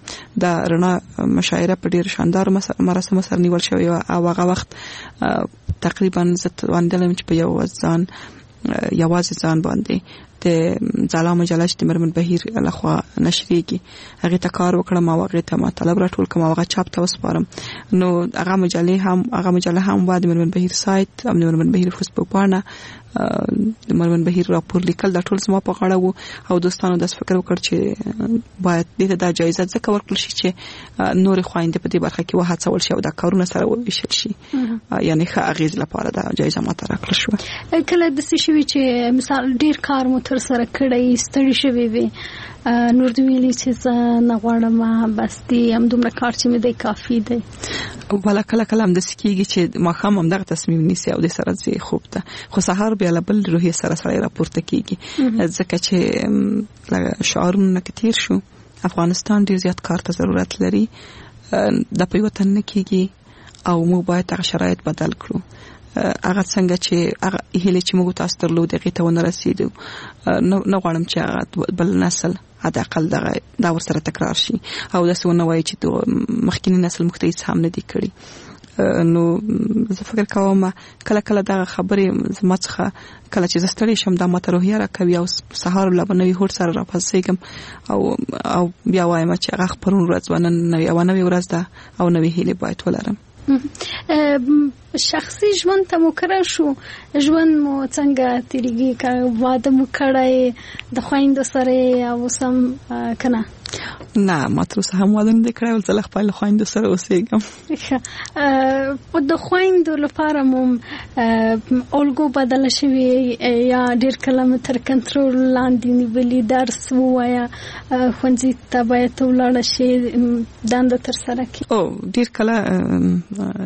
د رڼا مشاعره په ډېرو شاندارو مراسمو سره نیول شوې وه او هغه وخت تقریبا زه توانېدلم چې په یو ځان یوازې ځان باندې د ځلا مجله چې د میرمن بهیر لخوا نشریږي هغې ته کار وکړم او هغې ته مطلب راټول کړم او هغه چاپ ته وسپارم. نو هغه مجلې هم هغه مجله هم وه د میرمن بهیر سایت او د میرمن بهیر فیسبوک پاڼه د میرمن بهیر راپور لیکل دا ټول زما په غاړه وو او دوستانو داس فکر وکړ چې باید دې ته دا جایزه ځکه ورکړل شي چې نورې خویندې په دې برخه کې وهڅول شي او دا کارونه سره وویشل شي یعنی ښه اغېز لپاره دا جایزه ماته راکړل شوه. کله داسې شوي چې مثال ډېر کار مو تر سره کړی ستړي شوي وي نور دې ویلي چې زه نه غواړم بس دې همدومره کار چې مې دی کافي دی؟ بله کله کله همداسې کېږي چې ماښام همدغه تصمیم نیسي او دې سره ځي خوب ته خو سهار بیا له بل روحیې سره سړی راپورته کېږي ځکه چې لږ شعارونو نه که تېر شو افغانستان ډېر زیات کار ته ضرورت لري دا په یوه تن نه کېږي او موږ باید هغه شرایط بدل کړو. هغه څنګه چې هغه هیله چې موږ تاسو درلود هغې ته ونه رسېدو نه غواړم چې هغه بل نسل حداقل دغه دا ورسره تکرار شي او داسې ونه وایي چې مخکینی نسل موږ ته هېڅ هم نه دي کړي. نو زه فکر کوم کله کله دغه خبرې زما څخه کله چې زه ستړې شم دا ماته روحیه راکوي او سهار له به نوي هوډ سره راپاڅېږم او او بیا وایم چې هغه خپرون ورځ نن یوه نوې ورځ ده او نوې هیلې باید ولرم. شخصي ژوند ته مو کړی شو ژوند مو څنګه تېرېږي که واده مو کړی د خویندو سره او اوس هم که نه؟ نه ما تر اوسه هم واده نه دی کړی زه له خپلو خویندو سره اوسېږم. د خویندو لپاره مو الګو بدله شوې یا ډېر کله مو تر کنټرول لاندې نیولي درس ووایه ښوونځي ته باید ته ولاړه شې دنده ترسره کړې؟ او ډېر کله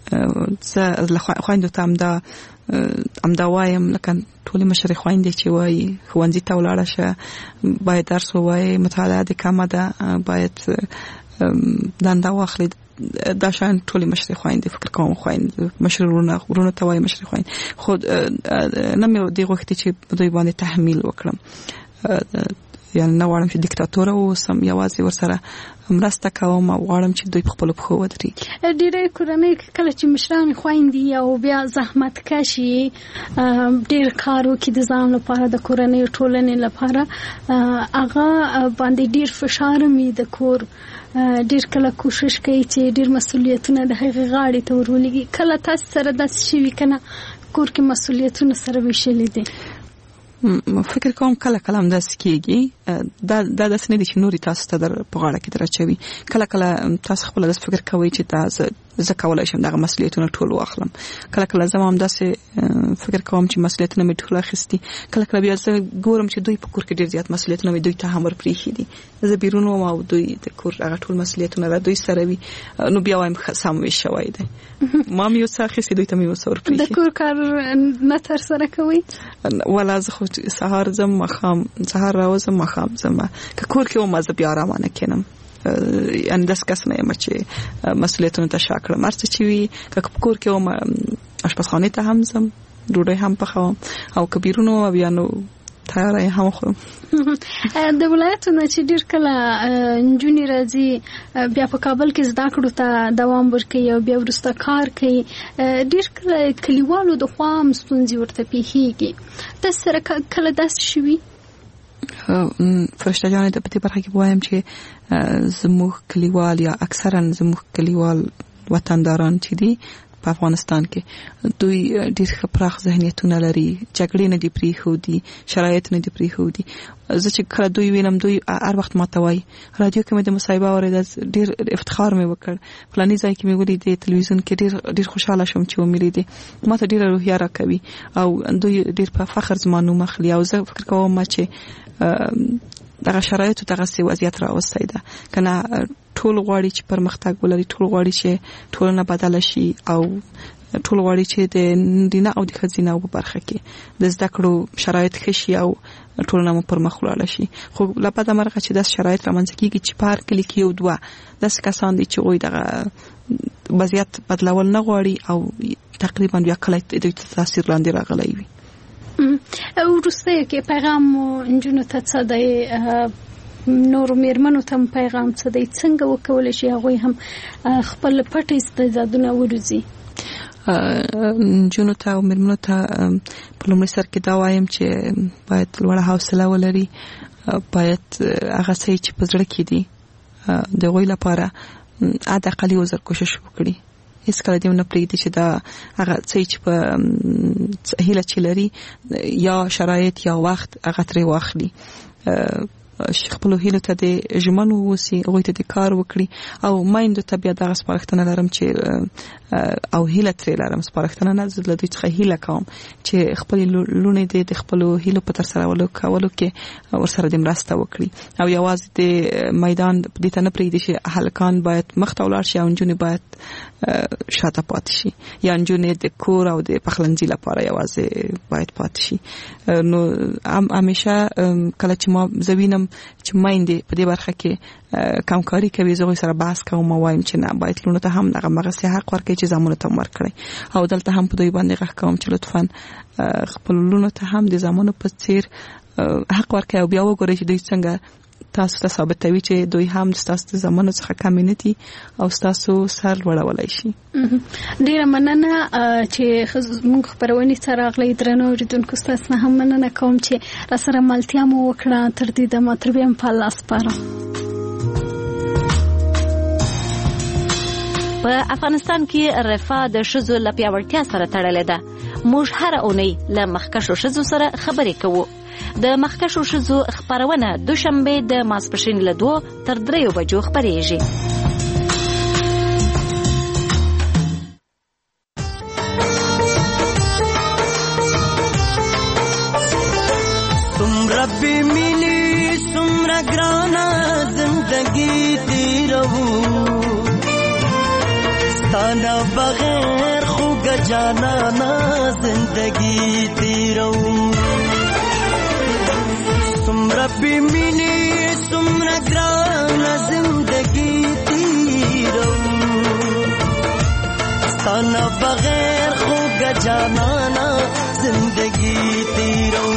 زه له خويندو ته همدا همدا وایم لکه ټولې مشرې خويندې چې وایي ښوونځي ته ولاړه شه باید درس ووایي مطالعه دې کمه ده باید دنده واخلي دا شان ټولې مشرې خويندې فکر کوم خويندې مشرې ورونه ورونه ته وایي مشرې خويندې خو نه مې دې غوښتي چې دوی باندې تحمیل وکړم یعنی نه غواړم چې دیکتاتور اوسم یوازې ورسره مرسته کوم او غواړم چې دوی په خپل پښو ودرېږي. ډېرې کورنۍ کله چې مشران خویندې او بیا زحمت کشي ډېر کار وکړي د ځان لپاره د کورنۍ ټولنې لپاره هغه باندې ډېر فشار مې د کور ډېر کله کوشش کوي چې ډېر مسؤلیتونه د هغې غاړې ته ورولېږي. کله تاسو سره داسې شوي که نه کور کې مسؤلیتونه سره ویشلي دي؟ فکر کوم کله کله هم داسې کېږي دا دا داسې نه دي چې نورې تاسو ته در په غاړه کې در اچوي. کله کله تاسو خپله داسې فکر کوئ چې دا زه کولی شم دغه مسؤلیتونه ټول واخلم. کله کله زه هم داسې فکر کوم چې مسؤلیتونه مې ټول اخیستي. کله کله بیا زه ګورم چې دوی په کور کې ډېر زیات مسؤلیتونه مې دوی ته هم ورپرېښي دي. زه بیرون وم او دوی د کور هغه ټول مسؤلیتونه را دوی سره وي نو بیا وایم سم ویش شوی دی ما مې یو څه اخیستي دوی ته مې یو څه ورپرېښي. د کور کار نه ترسره کوئ؟ ولا زه خو سهار ځم ماښام سهار راوځم ماښام ځم که کور کې وم زه بیا ارامه نه کښېنم یعنې داسې کس نه یم چې مسؤلیتونو ته شا کړم. هر څه چې وي که په کور کې وم اشپزخانې ته هم ځم ډوډۍ هم پخوم او که بیرون وم بیا نو تیاره یې هم خورم. د ولایتو نه چې ډېر کله نجونې راځي بیا په کابل کې زده کړو ته دوام ورکوي او بیا وروسته کار کوي ډېر کله کلیوالو د خوا هم ستونزې ورته پیښیږي. تاسو سره کله داسې شوي؟ فرشته جانې د په دې برخه کې وایم چې زموږ کلیوال یا اکثرا زموږ کلیوال وطنداران چې دي په افغانستان کې دوی ډېر ښه پراخ ذهنیتونه لري جګړې نه دي پرېښودي شرایط نه دي پرېښودي. زه چې کله دوی وینم دوی هر وخت ماته وایي رادیو کې مې د مصاحبه اورېده ډېر افتخار مې وکړ فلاني ځای کې مې ولیدې تلویزیون کې ډېر ډېر خوشحاله شوم چې ومې لیدې ماته ډېره روحیه راکوي او دوی ډېر په فخر زما نوم اخلي او زه فکر کوم چې دغه شرایطو دغسې وضعیت راوستی ده که نه ټول غواړي چې پرمختګ ولري ټول غواړي چې ټولنه بدله شي او ټول غواړي چې د نارینه او د ښځینه په برخه کې د زده کړو شرایط ښه شي او ټولنه مو پرمخ ولاړه شي. خو له بده مرغه چې داسې شرایط رامنځته کېږي چې په هر کلي کې یو دوه داسې کسان دي چې هغوی دغه وضعیت بدلول نه غواړي او تقریبا بیا کلی دوی ته تاثیر لاندې راغلی وي. وروسته کې پیغام نجونو ته څه دی نور میرمنو ته پیغام څه دی څنګه وکولی شي هغوی هم خپل پټ استعدادونه وروزي؟ نجونو ته او میرمنو ته په لومړي سر کې دا وایم چې باید لوړه حوصله ولري باید هغه څه چې په زړه کې دي د هغوی لپاره حد اقل یو ځل کوشش وکړي. هیڅ کله دې ونه پرېږدي چې دا هغه څه چې په هیله چې لري یا شرایط یا وخت هغه ترې واخلي خپلو هیلو ته د ژمن واوسي هغوی ته د کار وکړي او میندو ته بیا دغه سپارښتنه لرم چې او هیله ترې لرم سپارښتنه نه زه له دوی څخه هیله کوم چې خپلې لوڼې دې د خپلو هیلو په ترسره کولو کې ورسره د مرسته وکړي او یوازې د میدان دې ته نه پرېږدي چې هلکان باید مخ ته ولاړ شي او نجونې باید شاته پاتې شي یا نجونې د کور او د پخلنځي لپاره یوازې باید پاتې شي. نو همیشه کله چې ما زه وینم چې میندې په دې برخه کې کمکاري کوي زه هغوی سره بحث کوم او وایم چې نه باید لوڼو ته هم همغسې حق ورکړئ چې زامنو ته هم ورکړئ او دلته هم په دوی باندې غږ کوم چې لطفا خپلو لوڼو ته هم د زامنو په څیر حق ورکړئ او بیا وګورئ چې دوی څنګه تاسو ته ثابتوي چې دوی هم ستاسو د زامنو څخه کم نه دي او ستاسو سر لوړولی شي. ډېره مننه چې موږ خپرونې ته راغلی. درنو اورېدونکو ستاسو نه هم مننه کوم چې راسره ملتیا مو وکړه. تر دې دمه تر بیا هم په الله سپارم. په افغانستان کې رفاه د ښځو له پیاوړتیا سره تړلې ده. موږ هره اونۍ له مخکښو ښځو سره خبرې کوو. د مخکښو ښځو خپرونه دوشنبه د ماسپښین له دوه تر دریو بجو خپرېږي. څومره بې مینې څومره ګرانه زندګي تېروو ताना बगैर खुग जाना ना जिंदगी तेरो सुमरा भी मिनी सुमरा ग्राना जिंदगी तेरो ताना बगैर खुग जाना ना जिंदगी तेरो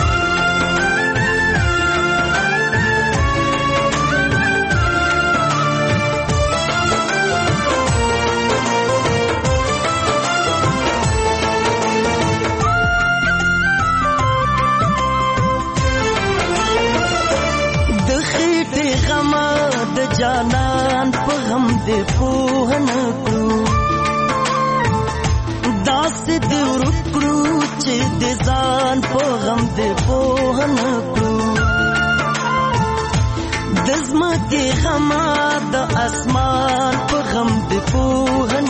जानان पे हम दे पोहन करू दास दे रुकरू चे दे जान पे हम दे पोहन करू दज़मा के हमा द आसमान पे हम दे पोहन